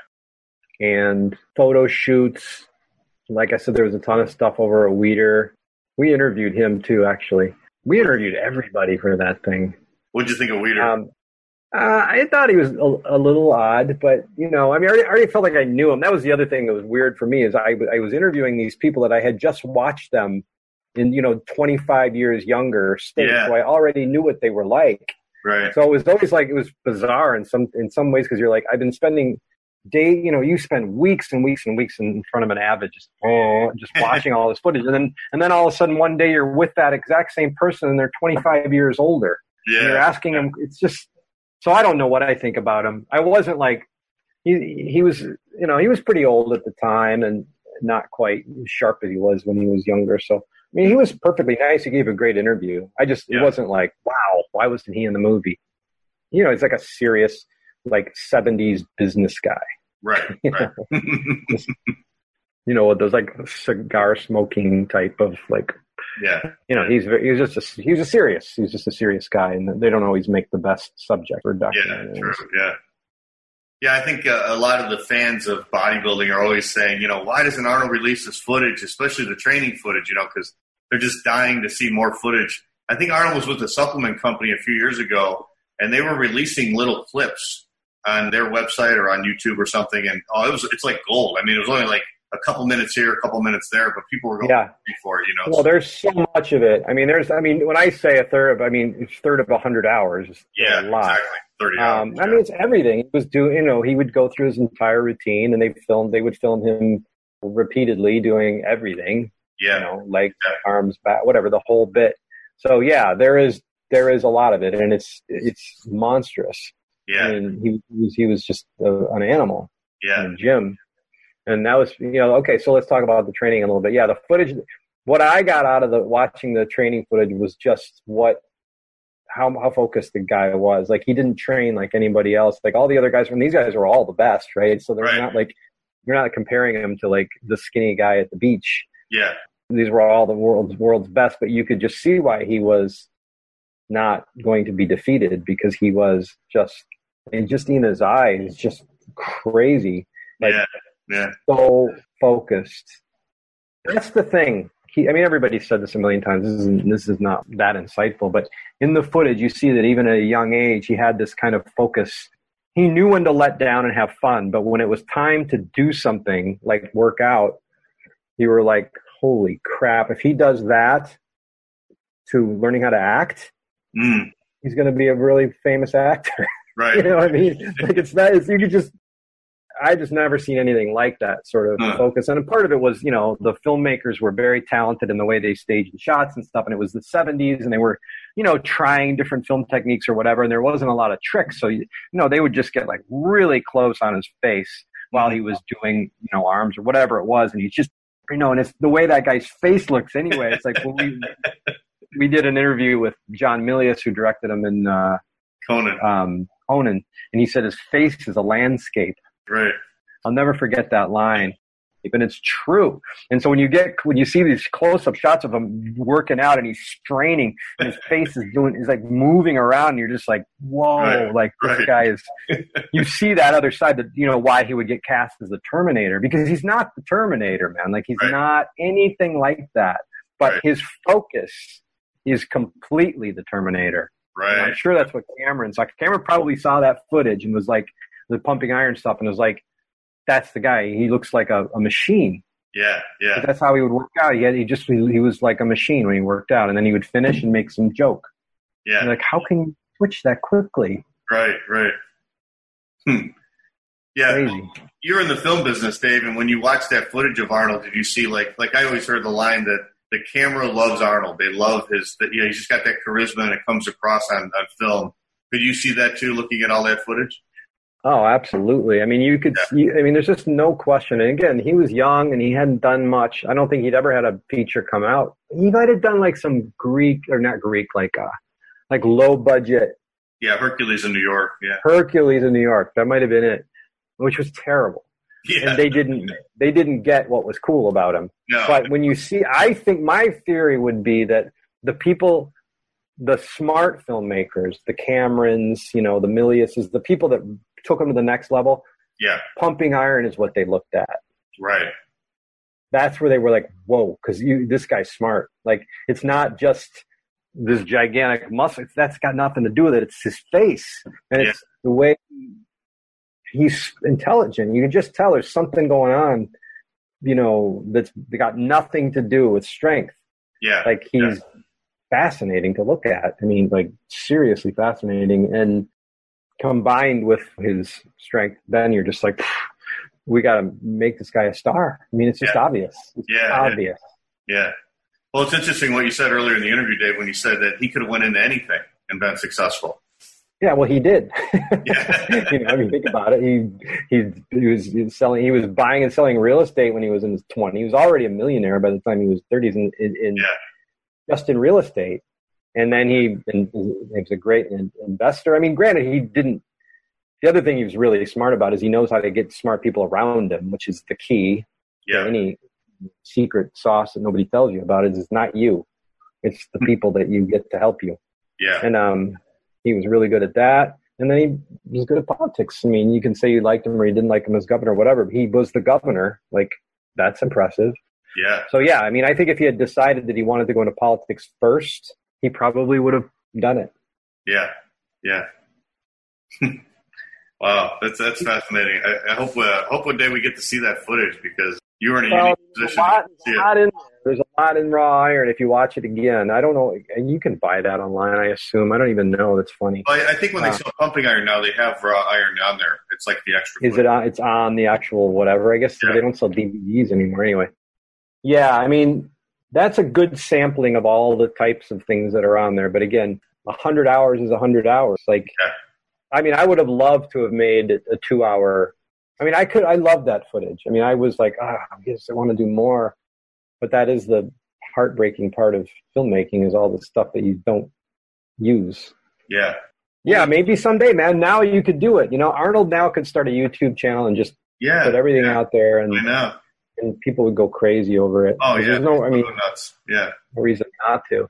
And photo shoots. Like I said, there was a ton of stuff over at Weider. We interviewed him too, actually. We interviewed everybody for that thing. What did you think of Weider? Um, uh, I thought he was a, a little odd, but, you know, I mean, I already, I already felt like I knew him. That was the other thing that was weird for me, is I, I was interviewing these people that I had just watched them in, you know, twenty-five years younger state. Yeah. So I already knew what they were like. Right. So it was always like, it was bizarre in some, in some ways, because you're like, I've been spending day, you know, you spend weeks and weeks and weeks in front of an Avid, just oh, just watching all this footage, and then and then all of a sudden one day you're with that exact same person and they're twenty-five years older. Yeah, and you're asking them. It's just so I don't know what I think about him. I wasn't like he he was, you know, he was pretty old at the time and not quite as sharp as he was when he was younger. So I mean, he was perfectly nice. He gave a great interview. I just yeah. it wasn't like, wow, why wasn't he in the movie? You know, he's like a serious, like seventies business guy. Right, you right. know, just, you know, those like cigar smoking type of like, yeah. You know, he's very, he's just a, he's a serious, he's just a serious guy, and they don't always make the best subject for documentaries. Yeah, true. Yeah, yeah. I think uh, a lot of the fans of bodybuilding are always saying, you know, why doesn't Arnold release this footage, especially the training footage? You know, because they're just dying to see more footage. I think Arnold was with a supplement company a few years ago, and they were releasing little clips on their website or on YouTube or something, and oh, it was it's like gold. I mean, it was only like a couple minutes here, a couple minutes there, but people were going yeah. for it, you know. Well, there's so much of it. I mean, there's, I mean, when I say a third of, I mean, it's a third of a hundred hours. It's yeah, a lot. exactly. Thirty hours. Um, I mean, it's everything. He was doing, you know, he would go through his entire routine, and they filmed, they would film him repeatedly doing everything. Yeah. You know, legs, yeah. arms, back, whatever, the whole bit. So yeah, there is there is a lot of it, and it's it's monstrous. Yeah. I mean, he, he was he was just a, an animal yeah. in the gym. And that was, you know, okay, so let's talk about the training a little bit. Yeah, the footage, what I got out of the watching the training footage was just what, how how focused the guy was. Like, he didn't train like anybody else. Like, all the other guys, when these guys were all the best, right? So they're right. not like, you're not comparing him to like the skinny guy at the beach. Yeah. These were all the world's world's best, but you could just see why he was not going to be defeated, because he was just, and just in his eyes, just crazy. Like, yeah, yeah. So focused. That's the thing. He, I mean, everybody said this a million times. This is this is not that insightful, but in the footage, you see that even at a young age, he had this kind of focus. He knew when to let down and have fun, but when it was time to do something like work out, you were like, holy crap, if he does that to learning how to act, mm. he's going to be a really famous actor. Right. You know what I mean? Like, it's not, it's, you could just, I just never seen anything like that sort of huh. focus. And a part of it was, you know, the filmmakers were very talented in the way they staged the shots and stuff. And it was the seventies, and they were, you know, trying different film techniques or whatever. And there wasn't a lot of tricks. So, you, you know, they would just get like really close on his face while he was doing, you know, arms or whatever it was. And he's just, you know, and it's the way that guy's face looks anyway. It's like when we, we did an interview with John Milius, who directed him in uh, Conan. Um, Conan, and he said his face is a landscape. Right. I'll never forget that line. and it's true. And so when you get when you see these close-up shots of him working out and he's straining and his face is doing is like moving around, and you're just like, whoa, right, like this right. guy is. You see that other side, that you know why he would get cast as the Terminator, because he's not the Terminator, man. Like he's right. not anything like that. But right. his focus is completely the Terminator. Right. And I'm sure that's what Cameron saw. Cameron probably saw that footage and was like the pumping iron stuff, and was like, that's the guy. He looks like a, a machine. Yeah, yeah. But that's how he would work out. He had, he just he was like a machine when he worked out, and then he would finish and make some joke. Yeah. And like, how can you switch that quickly? Right, right. Hmm. Yeah. Crazy. You're in the film business, Dave, and when you watch that footage of Arnold, did you see like like I always heard the line that the camera loves Arnold. They love his, that, you know, he's just got that charisma and it comes across on, on film. Could you see that too, looking at all that footage? Oh, absolutely. I mean, you could, Yeah. you, I mean, there's just no question. And again, he was young and he hadn't done much. I don't think he'd ever had a feature come out. He might have done like some Greek, or not Greek, like, uh, like low budget Yeah, Hercules in New York. Yeah. Hercules in New York. That might have been it, which was terrible. Yeah. And they didn't, they didn't get what was cool about him. No. But when you see, I think my theory would be that the people, the smart filmmakers, the Camerons, you know, the Miliuses, the people that took them to the next level, Yeah. pumping iron is what they looked at. Right. That's where they were like, whoa, because you, this guy's smart. Like, it's not just this gigantic muscle. That's got nothing to do with it. It's his face. And it's the way he's intelligent. You can just tell there's something going on, you know, that's got nothing to do with strength. Yeah. Like, he's yeah. fascinating to look at. I mean, like, seriously fascinating. And combined with his strength, then you're just like, we got to make this guy a star. I mean, it's just yeah. obvious. It's yeah, obvious. Yeah. yeah. Well, it's interesting what you said earlier in the interview, Dave, when you said that he could have went into anything and been successful. Yeah, well, he did. Yeah. You know, I mean, think about it. He he he was, he was selling. He was buying and selling real estate when he was in his twenties. He was already a millionaire by the time he was thirties in, in, in yeah. just in real estate. And then he, and he was a great investor. I mean, granted, he didn't. The other thing he was really smart about is he knows how to get smart people around him, which is the key. Yeah. To any secret sauce that nobody tells you about. It is not you. It's the people that you get to help you. Yeah. And um, he was really good at that. And then he was good at politics. I mean, you can say you liked him or you didn't like him as governor or whatever. But he was the governor. Like, that's impressive. Yeah. So, yeah, I mean, I think if he had decided that he wanted to go into politics first, he probably would have done it. Yeah. Yeah. Wow, that's that's fascinating. I, I hope uh, hope one day we get to see that footage, because you were in a well, unique there's position a lot, to see a it. lot in there. There's a lot in Raw Iron if you watch it again. I don't know. And you can buy that online, I assume. I don't even know. That's funny. Well, I, I think when uh, they sell pumping iron now, they have raw iron on there. It's like the extra. Is footage. it on? It's on the actual whatever. I guess Yeah. they don't sell D V Ds anymore anyway. Yeah, I mean, that's a good sampling of all the types of things that are on there. But again, a hundred hours is a hundred hours. Like, Yeah. I mean, I would have loved to have made a two-hour. I mean, I could. I love that footage. I mean, I was like, ah, I guess I want to do more. But that is the heartbreaking part of filmmaking, is all the stuff that you don't use. Yeah. Yeah, maybe someday, man. Now you could do it. You know, Arnold now could start a YouTube channel and just Yeah. put everything yeah. out there, and, I know. and people would go crazy over it. Oh yeah. There's no, I mean, Go nuts. Yeah. no reason not to.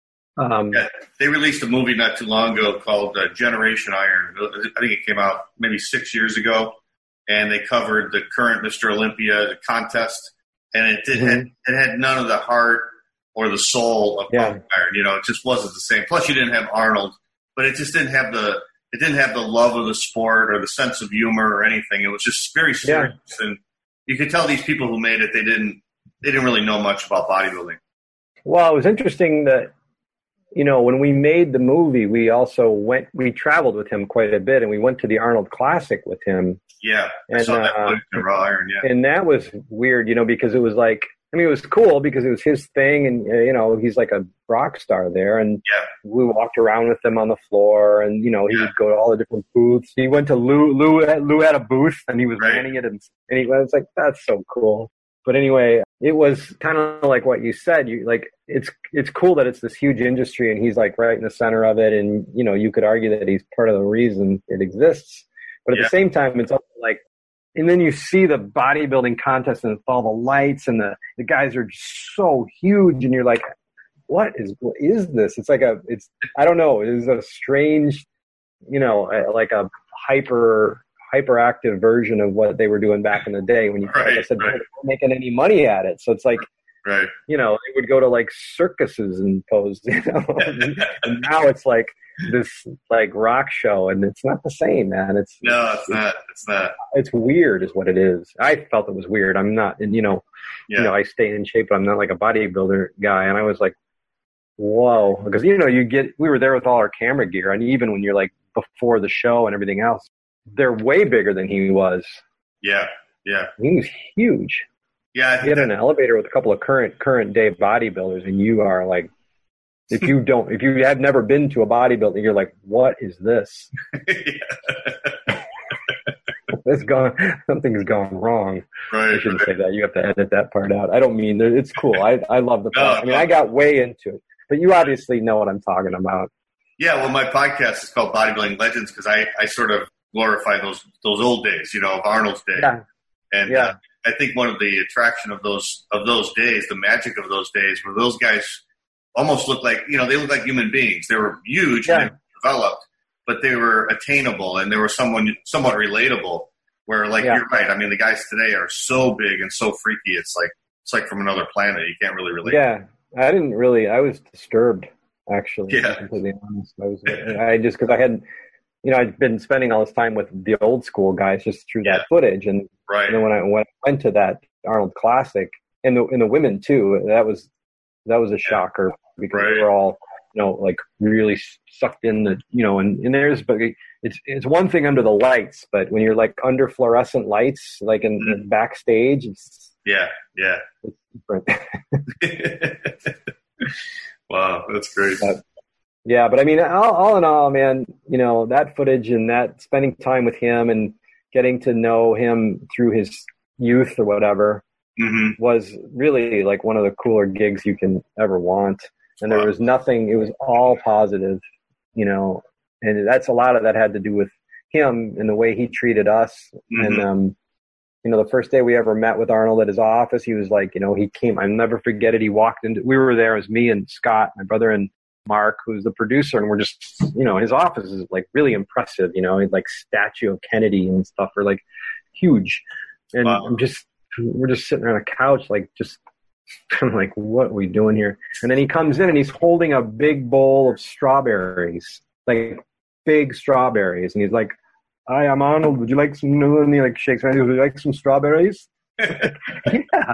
Um, Yeah. They released a movie not too long ago called uh, Generation Iron. I think it came out maybe six years ago, and they covered the current Mister Olympia, the contest, and it did Mhm. had, it had none of the heart or the soul of Yeah. pumping iron. You know, it just wasn't the same. Plus, you didn't have Arnold, but it just didn't have the it didn't have the love of the sport or the sense of humor or anything. It was just very serious, and you could tell these people who made it, they didn't they didn't really know much about bodybuilding. Well, it was interesting that, you know, when we made the movie, we also went, we traveled with him quite a bit, and we went to the Arnold Classic with him. Yeah, I And, saw that uh, footage in Raw Iron. Yeah, And that was weird, you know, because it was like, I mean, it was cool because it was his thing, and, uh, you know, he's like a rock star there. And yeah, we walked around with him on the floor, and, you know, he Yeah. would go to all the different booths. He went to Lou, Lou, Lou had a booth, and he was Right. manning it, and, and he was like, that's so cool. But anyway, it was kind of like what you said. You like, it's it's cool that it's this huge industry, and he's like right in the center of it. And you know, you could argue that he's part of the reason it exists. But at Yeah. the same time, it's also like and then you see the bodybuilding contest and all the lights and the, the guys are just so huge and you're like, what is, what is this? It's like a, it's, I don't know. It's a strange, you know, like a hyper, hyperactive version of what they were doing back in the day when you, right, like I said, right. they weren't making any money at it. So it's like, right. you know, they would go to like circuses and pose, you know, and now it's like this like rock show and it's not the same, man. It's no, it's, it's not. It's not. It's weird is what it is. I felt it was weird. I'm not, and you know, yeah. you know, I stay in shape, but I'm not like a bodybuilder guy. And I was like, whoa, because, you know, you get, we were there with all our camera gear. And even when you're like before the show and everything else, they're way bigger than he was. Yeah. Yeah. He was huge. Yeah. You get in an elevator with a couple of current, current day bodybuilders and you are like, if you don't, if you have never been to a bodybuilding, you're like, what is this? It's gone. Something's gone wrong. Right, I shouldn't right. say that. You have to edit that part out. I don't mean that. It's cool. I, I love the part. No, I mean, no. I got way into it, but you obviously know what I'm talking about. Yeah, well, my podcast is called Bodybuilding Legends because I, I sort of glorify those those old days, you know, of Arnold's day. Yeah. And Yeah. uh, I think one of the attraction of those of those days, the magic of those days, were those guys almost looked like, you know, they looked like human beings. They were huge Yeah. and they were developed, but they were attainable and they were someone somewhat relatable. Where, like, Yeah. you're right. I mean, the guys today are so big and so freaky. It's like it's like from another planet. You can't really relate. Yeah. I didn't really, I was disturbed, actually. Yeah. To be completely honest. I was, I just, because I had, you know, I'd been spending all this time with the old school guys just through Yeah. that footage. And, Right. and then when I, when I went to that Arnold Classic, and the, and the women too, that was, that was a shocker because Right. they were all, you know, like really sucked in the, you know, and, and there's, but it's, it's one thing under the lights, but when you're like under fluorescent lights, like in, Mm-hmm. in backstage, it's, Yeah, yeah. it's different. Wow, that's great. But, yeah, but I mean, all, all in all, man, you know, that footage and that spending time with him and getting to know him through his youth or whatever Mm-hmm. was really like one of the cooler gigs you can ever want. And there Wow. was nothing, it was all positive, you know, and that's a lot of that had to do with him and the way he treated us. Mm-hmm. And, um, you know, the first day we ever met with Arnold at his office, he was like, you know, he came, I'll never forget it. He walked into, we were there, it was me and Scott, my brother, and Mark, who's the producer. And we're just, you know, his office is like really impressive, you know, he's like statue of Kennedy and stuff are like huge. And Wow. I'm just, we're just sitting on a couch, like just, I'm like, what are we doing here? And then he comes in and he's holding a big bowl of strawberries, like big strawberries. And he's like, hi, I'm Arnold. Would you like some, and he like shakes my hand. Would you like some strawberries? Yeah.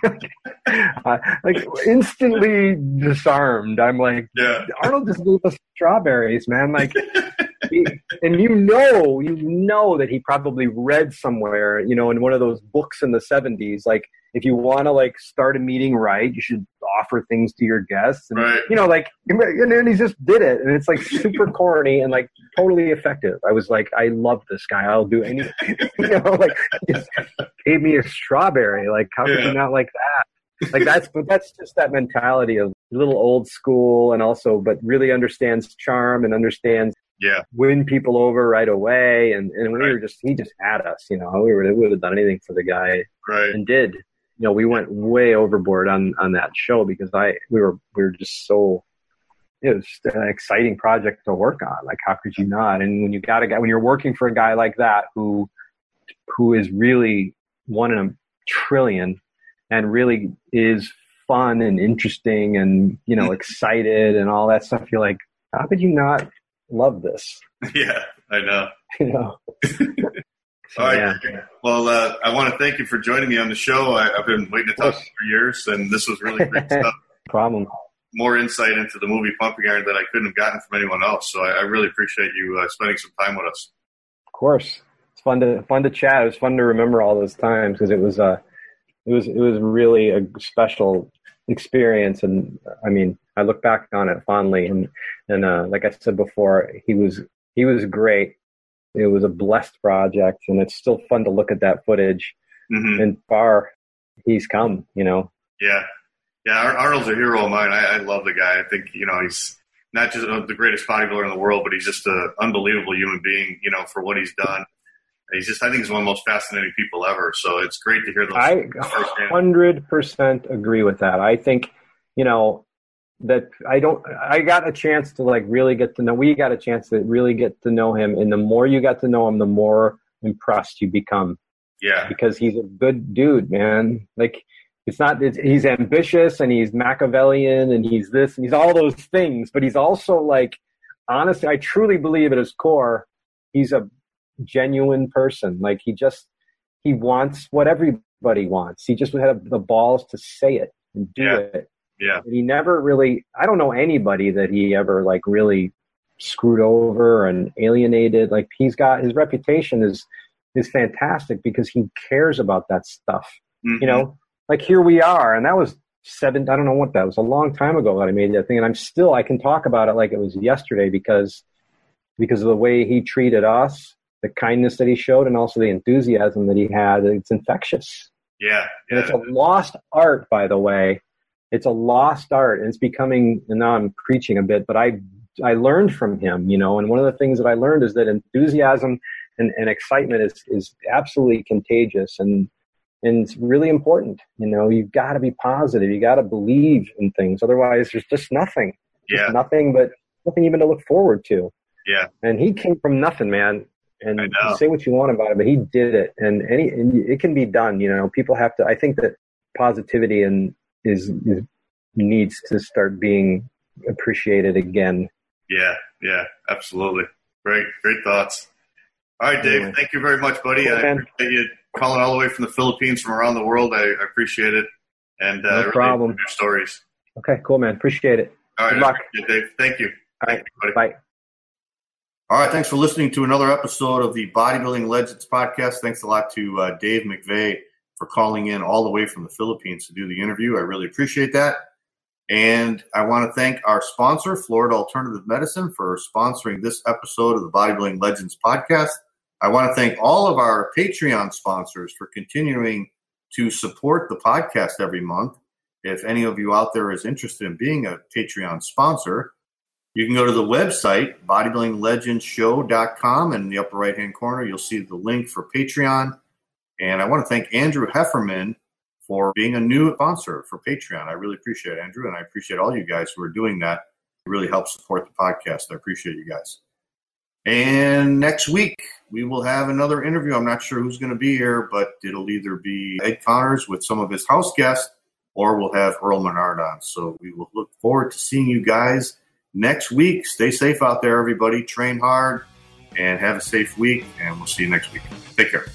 uh, like instantly disarmed. I'm like, Yeah. Arnold just gave us strawberries, man. Like, he, and you know, you know that he probably read somewhere, you know, in one of those books in the seventies, like, if you want to like start a meeting right, you should offer things to your guests. And, Right. you know, like, and then he just did it. And it's like super corny and like totally effective. I was like, I love this guy. I'll do anything. You know, like, he just gave me a strawberry. Like, how could Yeah. you not like that? Like, that's, but that's just that mentality of a little old school and also, but really understands charm and understands Yeah. win people over right away. And, and we Right. were just, he just had us, you know, we were, we would have done anything for the guy Right. and did. You know, we went way overboard on, on that show because I, we were, we were just so, it was just an exciting project to work on. Like, how could you not? And when you got a guy, when you're working for a guy like that, who, who is really one in a trillion and really is fun and interesting and, you know, excited and all that stuff, you're like, how could you not love this? Yeah, I know. You know? So, All right. yeah. Well, uh, I want to thank you for joining me on the show. I, I've been waiting to talk to you for years, and this was really great stuff. Problem. More insight into the movie Pumping Iron that I couldn't have gotten from anyone else. So I, I really appreciate you uh, spending some time with us. Of course, it's fun to fun to chat. It was fun to remember all those times because it was uh, it was it was really a special experience. And I mean, I look back on it fondly. And and uh, like I said before, he was he was great. It was a blessed project, and it's still fun to look at that footage. Mm-hmm. And far he's come, you know. Yeah. Yeah, Ar- Arnold's a hero of mine. I, I love the guy. I think, you know, he's not just uh, the greatest bodybuilder in the world, but he's just an unbelievable human being, you know, for what he's done. He's just, I think he's one of the most fascinating people ever. So it's great to hear those. I one hundred percent agree with that. I think, you know, that I don't, I got a chance to like really get to know, we got a chance to really get to know him. And the more you got to know him, the more impressed you become. Yeah. Because he's a good dude, man. Like, it's not, it's, he's ambitious and he's Machiavellian and he's this and he's all those things, but he's also like, honestly, I truly believe at his core, he's a genuine person. Like he just, he wants what everybody wants. He just had the balls to say it and do yeah. it. Yeah. And he never really, I don't know anybody that he ever like really screwed over and alienated. Like he's got, his reputation is, is fantastic because he cares about that stuff. Mm-hmm. You know, like here we are. And that was seven, I don't know what that was, a long time ago that I made that thing. And I'm still, I can talk about it like it was yesterday because, because of the way he treated us, the kindness that he showed, and also the enthusiasm that he had. It's infectious. Yeah. yeah. And it's a lost art, by the way. It's a lost art, and it's becoming, and now I'm preaching a bit, but I I learned from him, you know, and one of the things that I learned is that enthusiasm and, and excitement is, is absolutely contagious, and and it's really important. You know, you've got to be positive. You got to believe in things. Otherwise, there's just nothing. Yeah. Just nothing, but nothing even to look forward to. Yeah. And he came from nothing, man. And I know. Say what you want about it, but he did it, and any and it can be done. You know, people have to. I think that positivity and is, is needs to start being appreciated again. Yeah, yeah, absolutely. Great, great thoughts. All right, Dave, thank you very much, buddy. Cool, I man. appreciate you calling all the way from the Philippines, from around the world. I, I appreciate it. And uh, no really problem. Your stories. Okay, cool, man. Appreciate it. All right, good luck. Dave. Thank you. All Thank right, you, bye. All right, thanks for listening to another episode of the Bodybuilding Legends podcast. Thanks a lot to uh, Dave McVeigh for calling in all the way from the Philippines to do the interview. I really appreciate that. And I want to thank our sponsor, Florida Alternative Medicine, for sponsoring this episode of the Bodybuilding Legends podcast. I want to thank all of our Patreon sponsors for continuing to support the podcast every month. If any of you out there is interested in being a Patreon sponsor, you can go to the website, bodybuilding legends show dot com, and in the upper right-hand corner, you'll see the link for Patreon. And I want to thank Andrew Hefferman for being a new sponsor for Patreon. I really appreciate it, Andrew, and I appreciate all you guys who are doing that. It really helps support the podcast. I appreciate you guys. And next week, we will have another interview. I'm not sure who's going to be here, but it'll either be Ed Connors with some of his house guests, or we'll have Earl Menard on. So we will look forward to seeing you guys next week. Stay safe out there, everybody. Train hard and have a safe week, and we'll see you next week. Take care.